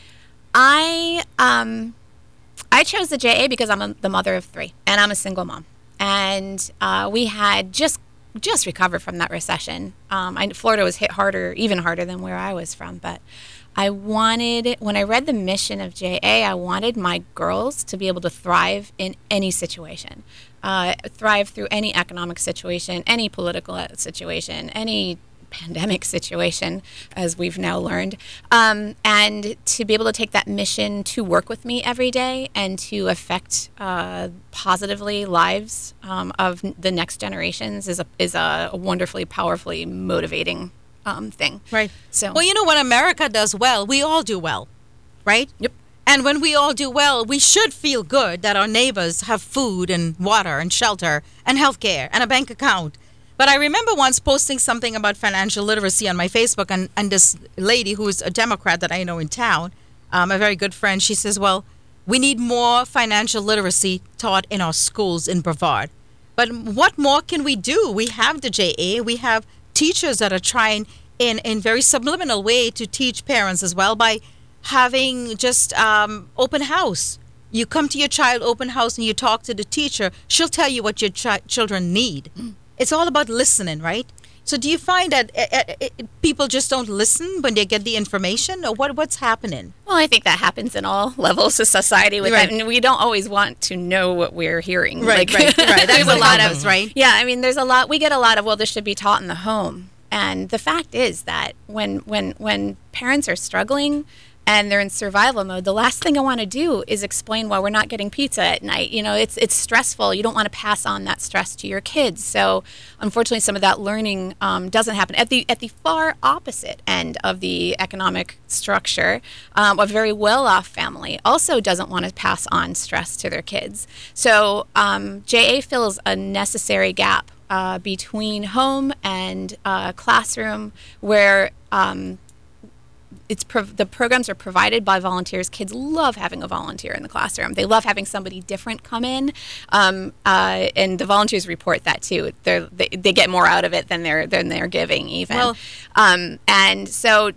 I um, I chose the J A because I'm a, the mother of three, and I'm a single mom. And uh, we had just just recovered from that recession. Um, I, Florida was hit harder, even harder than where I was from. But I wanted, when I read the mission of J A, I wanted my girls to be able to thrive in any situation, uh, thrive through any economic situation, any political situation, any pandemic situation, as we've now learned, um, and to be able to take that mission to work with me every day and to affect uh, positively lives um, of the next generations is a is a wonderfully, powerfully motivating um, thing. Right. So, Well, you know, when America does well, we all do well, right? Yep. And when we all do well, we should feel good that our neighbors have food and water and shelter and health care and a bank account. But I remember once posting something about financial literacy on my Facebook, and, and this lady who's a Democrat that I know in town, um, a very good friend, she says, well, we need more financial literacy taught in our schools in Brevard. But what more can we do? We have the J A. We have teachers that are trying in in very subliminal way to teach parents as well by having just um, open house. You come to your child open house and you talk to the teacher. She'll tell you what your chi- children need. It's all about listening, right? So do you find that uh, uh, uh, people just don't listen when they get the information, or what? What's happening? well, I think that happens in all levels of society. With Right. that, and we don't always want to know what we're hearing. Right, Like- right, right. There's a lot of right. Yeah, I mean, there's a lot. We get a lot of, well, this should be taught in the home. And the fact is that when when when parents are struggling and they're in survival mode, the last thing I want to do is explain why we're not getting pizza at night. You know, it's it's stressful. You don't want to pass on that stress to your kids. So unfortunately, some of that learning um, doesn't happen. At the at the far opposite end of the economic structure, um, a very well-off family also doesn't want to pass on stress to their kids. So um, J A fills a necessary gap uh, between home and uh, classroom where um, it's prov- the programs are provided by volunteers. Kids love having a volunteer in the classroom. They love having somebody different come in, um, uh, and the volunteers report that too. They're, they they get more out of it than they're than they're giving even. Well- um, and so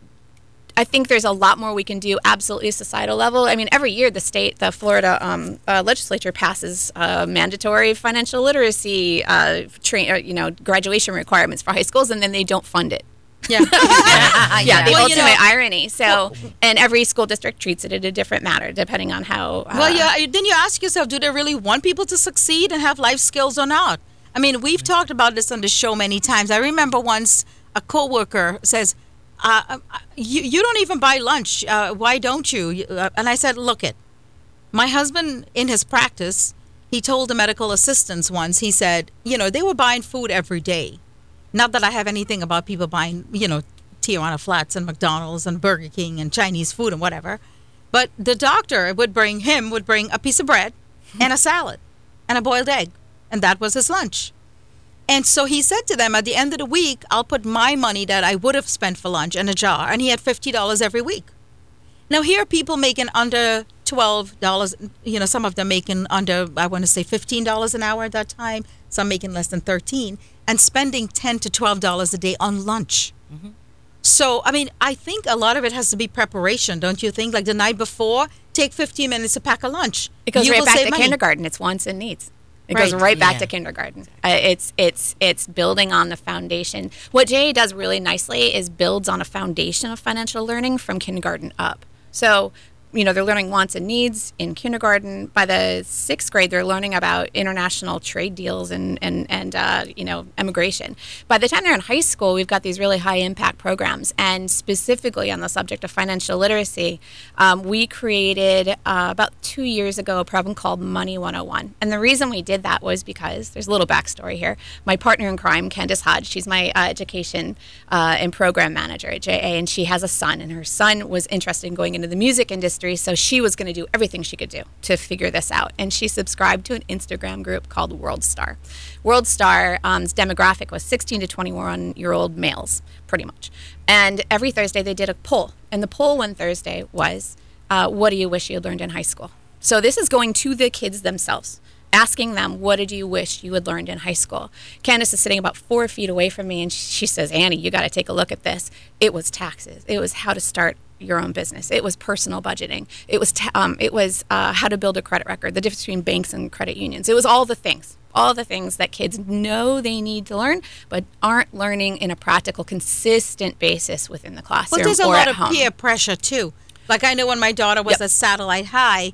I think there's a lot more we can do. Absolutely, societal level. I mean, every year the state, the Florida um, uh, legislature passes uh, mandatory financial literacy, uh, train, uh, you know, graduation requirements for high schools, and then they don't fund it. Yeah. Yeah, the Well, you ultimate know- irony. So, and every school district treats it in a different manner depending on how. Uh, Well, yeah. Then you ask yourself, do they really want people to succeed and have life skills or not? I mean, we've talked about this on the show many times. I remember once a coworker says, uh, "You you don't even buy lunch. Uh, why don't you?" You- uh, And I said, "Look it, my husband in his practice, he told the medical assistants once. He said, you know, they were buying food every day. Not that I have anything about people buying, you know, Tijuana Flats and McDonald's and Burger King and Chinese food and whatever. But the doctor would bring him, would bring a piece of bread and a salad and a boiled egg. And that was his lunch. And so he said to them, at the end of the week, I'll put my money that I would have spent for lunch in a jar. And he had fifty dollars every week. Now, here are people making under twelve dollars. You know, some of them making under, I want to say fifteen dollars an hour at that time. Some making less than thirteen, and spending ten to twelve dollars a day on lunch. Mm-hmm. So, I mean, I think a lot of it has to be preparation, don't you think? Like the night before, take fifteen minutes to pack a lunch. It goes You right will back save to money. kindergarten. It's wants and needs. It Right. goes right back Yeah. to kindergarten. Uh, it's it's it's building on the foundation. What J A does really nicely is builds on a foundation of financial learning from kindergarten up. So, you know, they're learning wants and needs in kindergarten. By the sixth grade, they're learning about international trade deals and, and, and uh, you know, immigration. By the time they're in high school, we've got these really high impact programs. And specifically on the subject of financial literacy, um, we created uh, about two years ago a program called Money one oh one. And the reason we did that was because, there's a little backstory here. My partner in crime, Candace Hodge, she's my uh, education uh, and program manager at J A, and she has a son. And her son was interested in going into the music industry. So she was going to do everything she could do to figure this out. And she subscribed to an Instagram group called World Star. World Star's um, demographic was sixteen to twenty-one year old males, pretty much. And every Thursday they did a poll. And the poll one Thursday was, uh, what do you wish you had learned in high school? So this is going to the kids themselves, asking them, what did you wish you had learned in high school? Candace is sitting about four feet away from me, and she says, Annie, you got to take a look at this. It was taxes. It was how to start your own business. It was personal budgeting. It was ta- um, it was uh, how to build a credit record, the difference between banks and credit unions. It was all the things, all the things that kids know they need to learn, but aren't learning in a practical, consistent basis within the classroom Well, there's a or lot at of home. peer pressure, too. Like I know when my daughter was Yep. at Satellite High,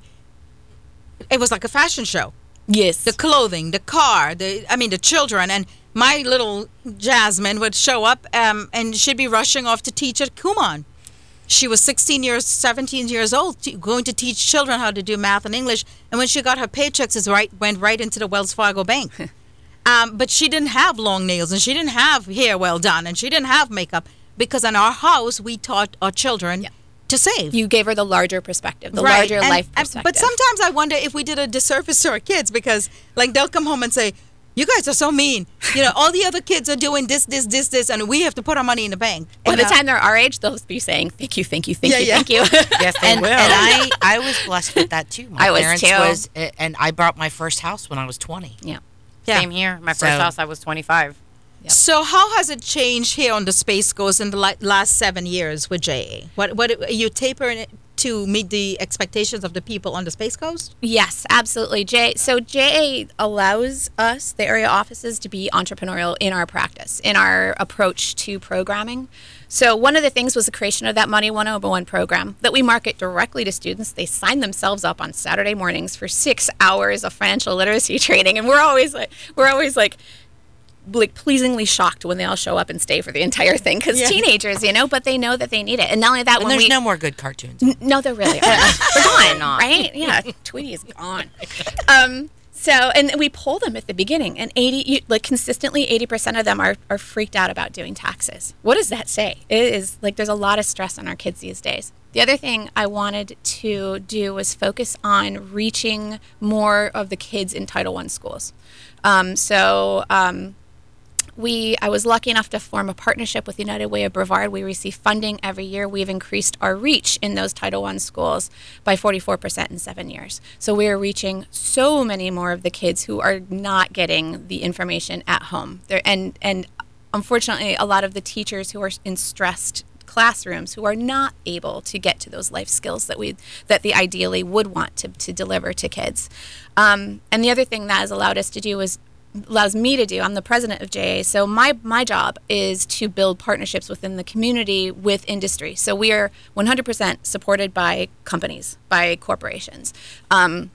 it was like a fashion show. Yes. The clothing, the car, the I mean the children, and my little Jasmine would show up um, and she'd be rushing off to teach at Kumon. She was sixteen years, seventeen years old, t- going to teach children how to do math and English. And when she got her paychecks, it right went right into the Wells Fargo bank. um, but she didn't have long nails, and she didn't have hair well done, and she didn't have makeup because in our house we taught our children Yeah. to save. You gave her the larger perspective, the Right. larger And- life and- perspective. But sometimes I wonder if we did a disservice to our kids because, like, they'll come home and say, "You guys are so mean. You know, all the other kids are doing this, this, this, this, and we have to put our money in the bank." By And, the uh, time they're our age, they'll be saying, thank you, thank you, thank Yeah, you, yeah. thank you. Yes, they And, will. and I, I was blessed with that too. My I was parents too. was, and I bought my first house when I was twenty. Yeah. Yeah. same here. My first So- house, I was twenty-five. So how has it changed here on the Space Coast in the li- last seven years with J A? What what are you tapering it to meet the expectations of the people on the Space Coast? Yes, absolutely. J so J A allows us, the area offices, to be entrepreneurial in our practice, in our approach to programming. So one of the things was the creation of that Money one oh one program that we market directly to students. They sign themselves up on Saturday mornings for six hours of financial literacy training, and we're always like, we're always like, like pleasingly shocked when they all show up and stay for the entire thing because teenagers, you know, but they know that they need it. And not only that, And when there's we no more good cartoons. N- no, there really are. They're gone, right? Yeah, Tweety is gone. Um, so, and we poll them at the beginning, and eighty, you- like consistently, eighty percent of them are are freaked out about doing taxes. What does that say? It is like there's a lot of stress on our kids these days. The other thing I wanted to do was focus on reaching more of the kids in Title One schools. Um, so. Um, We, I was lucky enough to form a partnership with United Way of Brevard. We receive funding every year. We've increased our reach in those Title One schools by forty-four percent in seven years. So we are reaching so many more of the kids who are not getting the information at home. They're, and, and unfortunately, a lot of the teachers who are in stressed classrooms who are not able to get to those life skills that we that they ideally would want to, to deliver to kids. Um, and the other thing that has allowed us to do is allows me to do. I'm the president of J A, so my my job is to build partnerships within the community with industry. So we are one hundred percent supported by companies, by corporations. Um,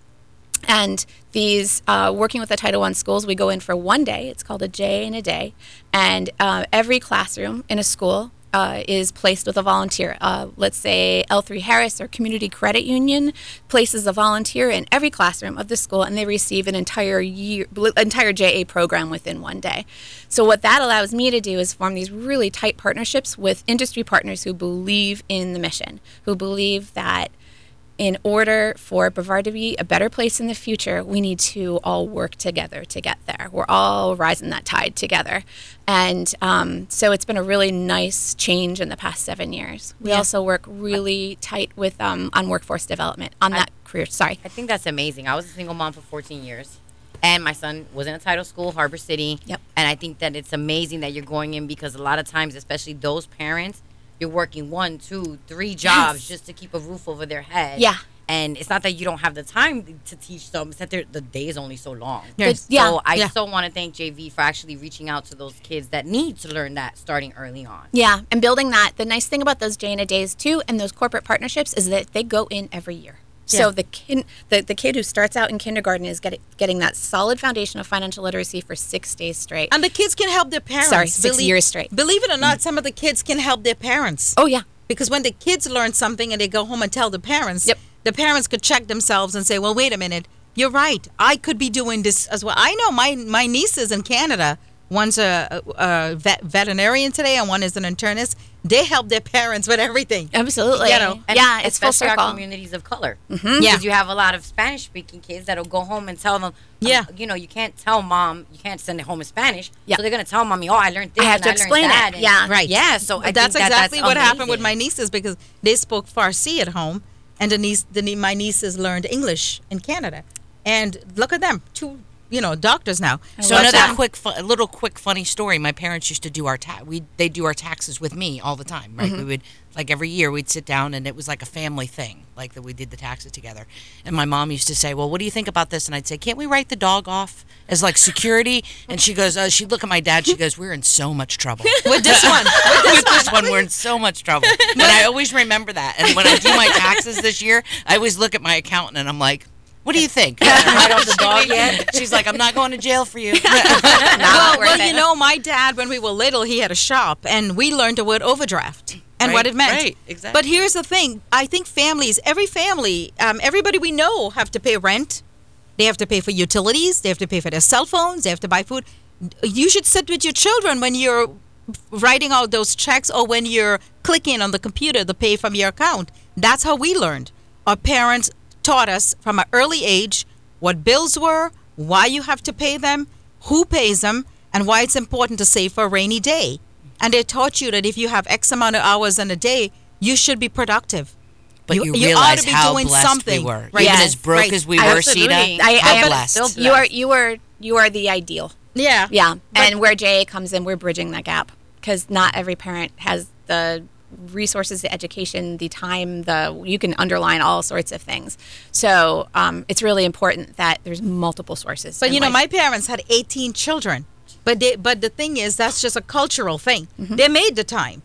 and these, uh, working with the Title One schools, we go in for one day. It's called a J A in a day. And uh, every classroom in a school Uh, is placed with a volunteer. Uh, let's say L three Harris or Community Credit Union places a volunteer in every classroom of the school, and they receive an entire year, entire J A program within one day. So what that allows me to do is form these really tight partnerships with industry partners who believe in the mission, who believe that in order for Brevard to be a better place in the future, we need to all work together to get there. We're all rising that tide together. And um, so it's been a really nice change in the past seven years. We Yeah. also work really tight with um, on workforce development on that career. Sorry. I think that's amazing. I was a single mom for fourteen years. And my son was in a title school, Harbor City. Yep. And I think that it's amazing that you're going in because a lot of times, especially those parents, you're working one, two, three jobs Yes. just to keep a roof over their head. Yeah. And it's not that you don't have the time to teach them, it's that they're- the day is only so long. Yes. Yeah. So I Yeah. so want to thank J V for actually reaching out to those kids that need to learn that starting early on. Yeah, and building that. The nice thing about those J N A days too, and those corporate partnerships, is that they go in every year. So Yeah. the kid, the, the kid who starts out in kindergarten is getting getting that solid foundation of financial literacy for six days straight. And the kids can help their parents. Sorry, six years straight. Believe it or not, some of the kids can help their parents. Oh yeah, Because when the kids learn something and they go home and tell the parents, Yep. the parents could check themselves and say, well, wait a minute, you're right. I could be doing this as well. I know my, my nieces in Canada, one's a, a, a vet, veterinarian today and one is an internist. They help their parents with everything. absolutely. You know, And yeah, it's full especially circle. our communities of color. Yeah. Because you have a lot of Spanish speaking kids that'll go home and tell them, Yeah. um, you know, you can't tell mom, you can't send it home in Spanish. Yeah. So they're going to tell mommy, oh, I learned this I have and to I learned explain it. that. And- Yeah. Right. Yeah. So I that's think that exactly that's what happened with amazing. my nieces because they spoke Farsi at home, and the niece, the nie- my nieces learned English in Canada, and look at them, two, you know, doctors now. So But, another um, quick, fu- a little quick funny story. My parents used to do our ta- we they do our taxes with me all the time, right? We would like every year we'd sit down and it was like a family thing, like that we did the taxes together. And my mom used to say, "Well, what do you think about this?" And I'd say, "Can't we write the dog off as like security?" And she goes, uh, she'd look at my dad. She goes, "We're in so much trouble with this one. with this one. We're in so much trouble." And I always remember that. And when I do my taxes this year, I always look at my accountant and I'm like, "What do you think?" Write off the dog yet? She's like, "I'm not going to jail for you." well, worth well it. you know, my dad, when we were little, he had a shop, and we learned the word overdraft and what Right, it meant. right, exactly. But here's the thing: I think families, every family, um, everybody we know, have to pay rent. They have to pay for utilities. They have to pay for their cell phones. They have to buy food. You should sit with your children when you're writing out those checks or when you're clicking on the computer to pay from your account. That's how we learned. Our parents taught us from an early age what bills were, why you have to pay them, who pays them, and why it's important to save for a rainy day. And they taught you that if you have X amount of hours in a day, you should be productive. But you, You- you ought realize to be how doing blessed something. we were. Right. Even Yes, as broke right. as we were, Absolutely. Sita, I, how I, blessed. still You are you are you are the ideal. Yeah. Yeah, But- and where J A comes in, we're bridging that gap because not every parent has the resources, the education, the time. The you can underline all sorts of things. So um, it's really important that there's multiple sources. But in you know, life. my parents had eighteen children. But they, but the thing is, that's just a cultural thing. Mm-hmm. They made the time.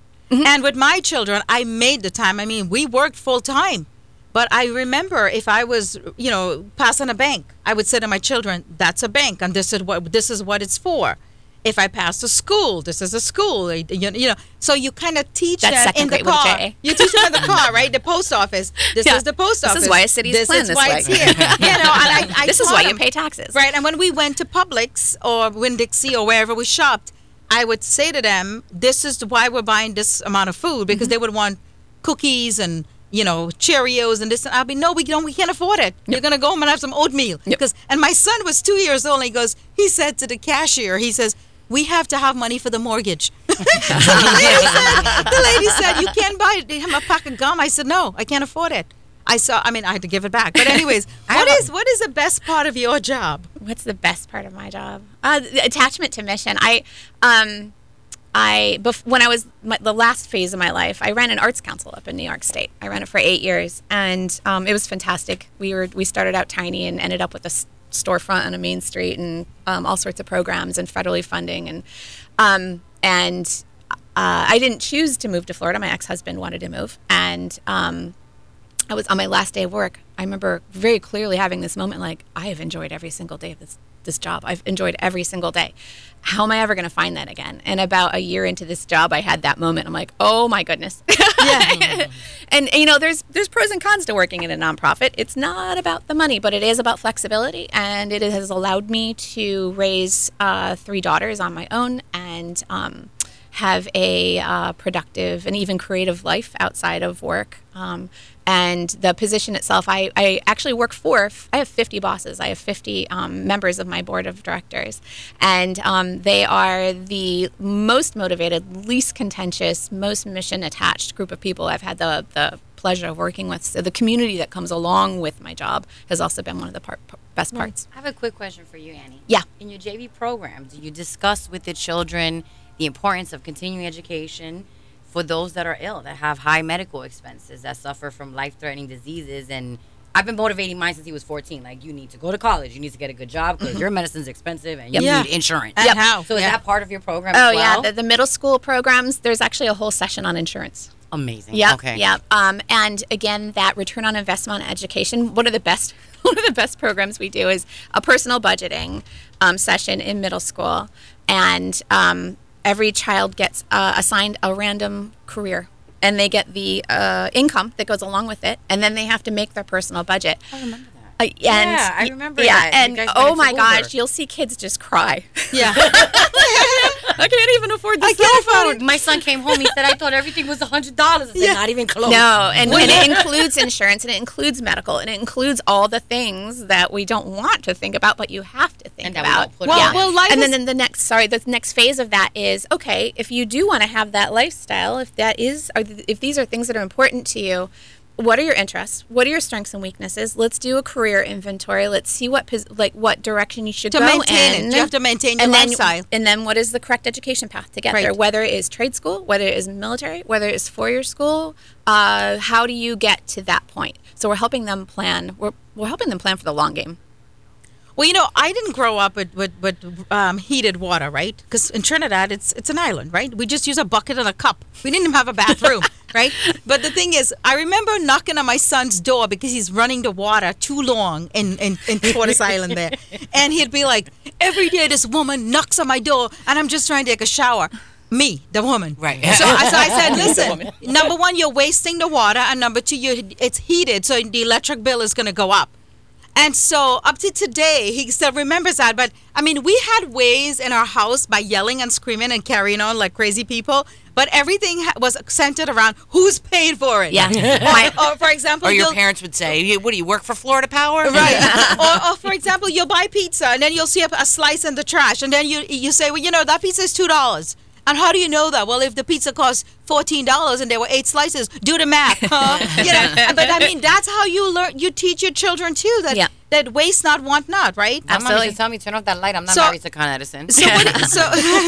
And with my children, I made the time. I mean, we worked full time. But I remember if I was, you know, passing a bank, I would say to my children, "That's a bank, and this is what this is what it's for." If I pass a school, this is a school. You, you know, so you kind of teach That's them second in the grade with car. J A. You teach them in the car, right? The post office. This Yeah. is the post This office. is why a city is This planned is this why way. it's here. You know, and I, I This is taught why you them. pay taxes. Right, and when we went to Publix or Winn-Dixie or wherever we shopped, I would say to them, "This is why we're buying this amount of food," because Mm-hmm. they would want cookies and you know Cheerios and this. And I'll be, "No, we don't. We can't afford it. You're gonna go home and have some oatmeal." Because and my son was two years old. And he goes, he said to the cashier, he says, "We have to have money for the mortgage." So the lady said, the lady said, "You can't buy him a pack of gum." I said, "No, I can't afford it." I saw. I mean, I had to give it back. But anyways, what is what is the best part of your job? What's the best part of my job? Uh, the attachment to mission. I, um, I bef- when I was my, the last phase of my life, I ran an arts council up in New York State. I ran it for eight years, and um, it was fantastic. We were we started out tiny and ended up with a s- storefront on a main street and um, all sorts of programs and federally funding and um, and uh, I didn't choose to move to Florida. My ex-husband wanted to move, and um, I was on my last day of work. I remember very clearly having this moment like, I have enjoyed every single day of this this job. I've enjoyed every single day. How am I ever going to find that again? And about a year into this job, I had that moment. I'm like, oh my goodness. Yeah. And you know, there's there's pros and cons to working in a nonprofit. It's not about the money, but it is about flexibility. And it has allowed me to raise uh, three daughters on my own and um, have a uh, productive and even creative life outside of work. Um, and the position itself, I, I actually work for, I have fifty bosses. I have fifty um, members of my board of directors. And um, they are the most motivated, least contentious, most mission attached group of people I've had the, the pleasure of working with. So the community that comes along with my job has also been one of the part, best parts. I have a quick question for you, Annie. Yeah. In your J V program, do you discuss with the children the importance of continuing education for those that are ill, that have high medical expenses, that suffer from life-threatening diseases? And I've been motivating mine since he was fourteen. Like, you need to go to college. You need to get a good job because your medicine's expensive and you Yeah. need insurance. And how? So is Yeah. that part of your program Oh, as well? yeah. The, the middle school programs, there's actually a whole session on insurance. Amazing. Yeah, Okay. yeah. Um, and again, that return on investment on education. One of the best, one of the best programs we do is a personal budgeting um, session in middle school, and um, every child gets uh, assigned a random career, and they get the uh, income that goes along with it, and then they have to make their personal budget. I remember that. Uh, and, Yeah, I remember Yeah, that. You and guys went oh into my Uber. gosh, you'll see kids just cry. Yeah. I can't even afford the I cell can't phone. afford. My son came home. He said, "I thought everything was a hundred dollars." I said, "Not even close." No, and, and it includes insurance, and it includes medical, and it includes all the things that we don't want to think about, but you have to think And that we about. don't put Well, on. well, life and is- then in the next, sorry, the next phase of that is okay. If you do want to have that lifestyle, if that is, or th- if these are things that are important to you, what are your interests? What are your strengths and weaknesses? Let's do a career inventory. Let's see what pos- like what direction you should To go maintain in. it. You have to maintain your and then, lifestyle. And then what is the correct education path to get Right. there? Whether it is trade school, whether it is military, whether it is four-year school, uh, how do you get to that point? So we're helping them plan. We're, we're helping them plan for the long game. Well, you know, I didn't grow up with with, with um, heated water, right? Because in Trinidad, it's it's an island, right? We just use a bucket and a cup. We didn't even have a bathroom, right? But the thing is, I remember knocking on my son's door because he's running the water too long in, in, in Tortoise Island there. And he'd be like, every day this woman knocks on my door and I'm just trying to take a shower. Me, the woman. Right. So, so I said, listen, number one, you're wasting the water. And number two, you it's heated, so the electric bill is going to go up. And so up to today, he still remembers that. But I mean, we had ways in our house by yelling and screaming and carrying on like crazy people. But everything ha- was centered around who's paid for it. Yeah. My, or for example, Or your you'll- parents would say, "You- "What do you work for Florida Power?" Right. or, or for example, you'll buy pizza and then you'll see a, a slice in the trash, and then you you say, well, you know, that pizza is two dollars. And how do you know that? Well, if the pizza cost fourteen dollars and there were eight slices, do the math, huh? You know, but I mean, that's how you learn. You teach your children too that Yeah. that waste not, want not, right? My mom Absolutely. used to tell me, "Turn off that light." I'm not So- married to Con Edison. So, what, so,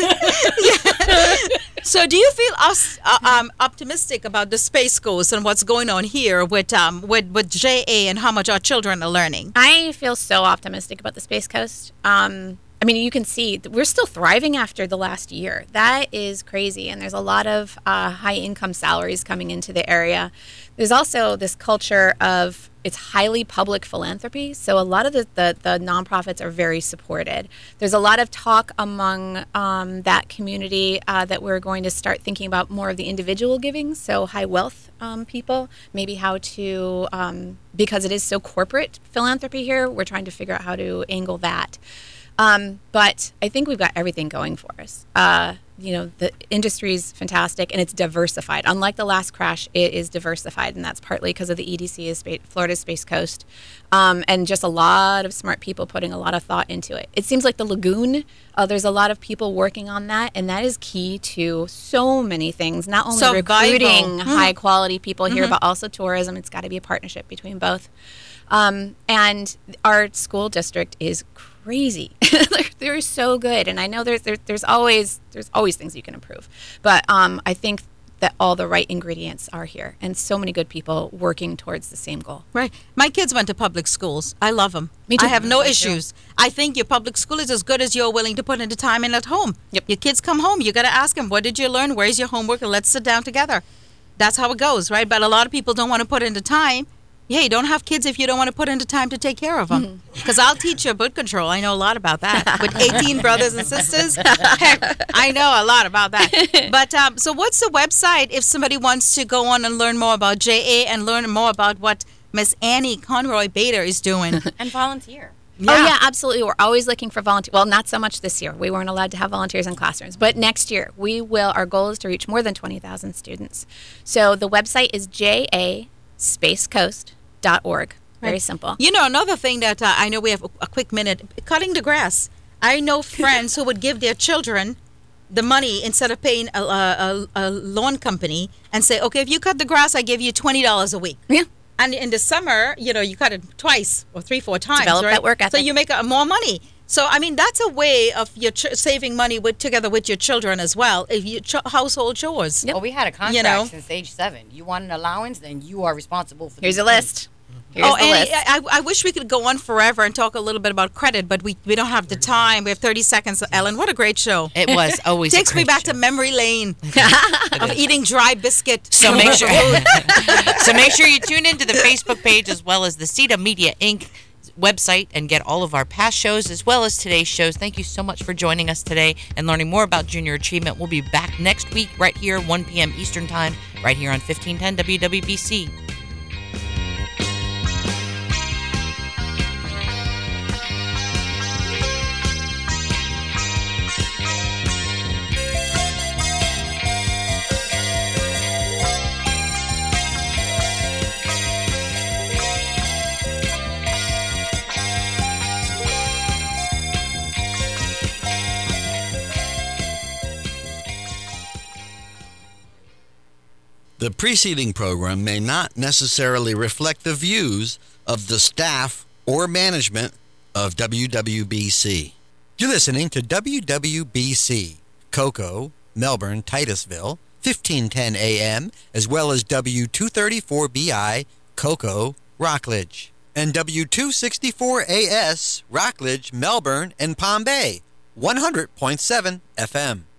yeah. So, do you feel us uh, um, optimistic about the space coast and what's going on here with um with with J A and how much our children are learning? I feel so optimistic about the Space Coast. Um, I mean, you can see that we're still thriving after the last year. That is crazy. And there's a lot of uh, high income salaries coming into the area. There's also this culture of it's highly public philanthropy. So a lot of the, the, the nonprofits are very supported. There's a lot of talk among um, that community uh, that we're going to start thinking about more of the individual giving. So high wealth um, people, maybe how to, um, because it is so corporate philanthropy here, we're trying to figure out how to angle that. Um, but I think we've got everything going for us. Uh, you know, the industry is fantastic and it's diversified. Unlike the last crash, it is diversified, and that's partly because of the E D C, is Florida's Space Coast, um, and just a lot of smart people putting a lot of thought into it. It seems like the lagoon, uh, there's a lot of people working on that, and that is key to so many things, not only Survival. recruiting Mm. high quality people here, Mhm. but also tourism. It's got to be a partnership between both. Um, and our school district is crazy. they're, they're so good, and I know there's there, there's always there's always things you can improve, but um, I think that all the right ingredients are here, and so many good people working towards the same goal. Right. My kids went to public schools. I love them. Me too. I have no Me too. issues. I think your public school is as good as you're willing to put into time in at home. Yep. Your kids come home. You got to ask them, what did you learn? Where's your homework? And let's sit down together. That's how it goes, right? But a lot of people don't want to put into time. Hey, don't have kids if you don't want to put into time to take care of them. Because I'll teach you birth control. I know a lot about that. With eighteen brothers and sisters, heck, I know a lot about that. But um, so what's the website if somebody wants to go on and learn more about J A and learn more about what Miss Annie Conroy Bader is doing? And volunteer. Oh yeah, absolutely. We're always looking for volunteers. Well, not so much this year. We weren't allowed to have volunteers in classrooms, but next year we will. Our goal is to reach more than twenty thousand students. So the website is j a space coast dot org. Very Right. simple. You know, another thing that uh, I know we have a, a quick minute, cutting the grass. I know friends who would give their children the money instead of paying a, a, a lawn company and say, okay, if you cut the grass, I give you twenty dollars a week. Yeah. And in the summer, you know, you cut it twice or three, four times, Develop right? that work So ethic. you make uh, more money. So, I mean, that's a way of your ch- saving money with together with your children as well, if you ch- household chores. Well, we had a contract You know? since age seven. You want an allowance, then you are responsible for Here's these a things. list. Here's oh, the and list. I, I wish we could go on forever and talk a little bit about credit, but we, we don't have the time. We have thirty seconds. Ellen, what a great show. It was always a Takes me great back show. to memory lane of eating dry biscuit. So make sure so make sure you tune into the Facebook page as well as the C E D A Media Incorporated website and get all of our past shows as well as today's shows. Thank you so much for joining us today and learning more about junior achievement. We'll be back next week right here, one p.m. Eastern Time, right here on fifteen ten W W B C. The preceding program may not necessarily reflect the views of the staff or management of W W B C. You're listening to W W B C, Cocoa, Melbourne, Titusville, fifteen ten A M, as well as W two thirty-four B I, Cocoa, Rockledge, and W two sixty-four A S, Rockledge, Melbourne, and Palm Bay, one hundred point seven F M.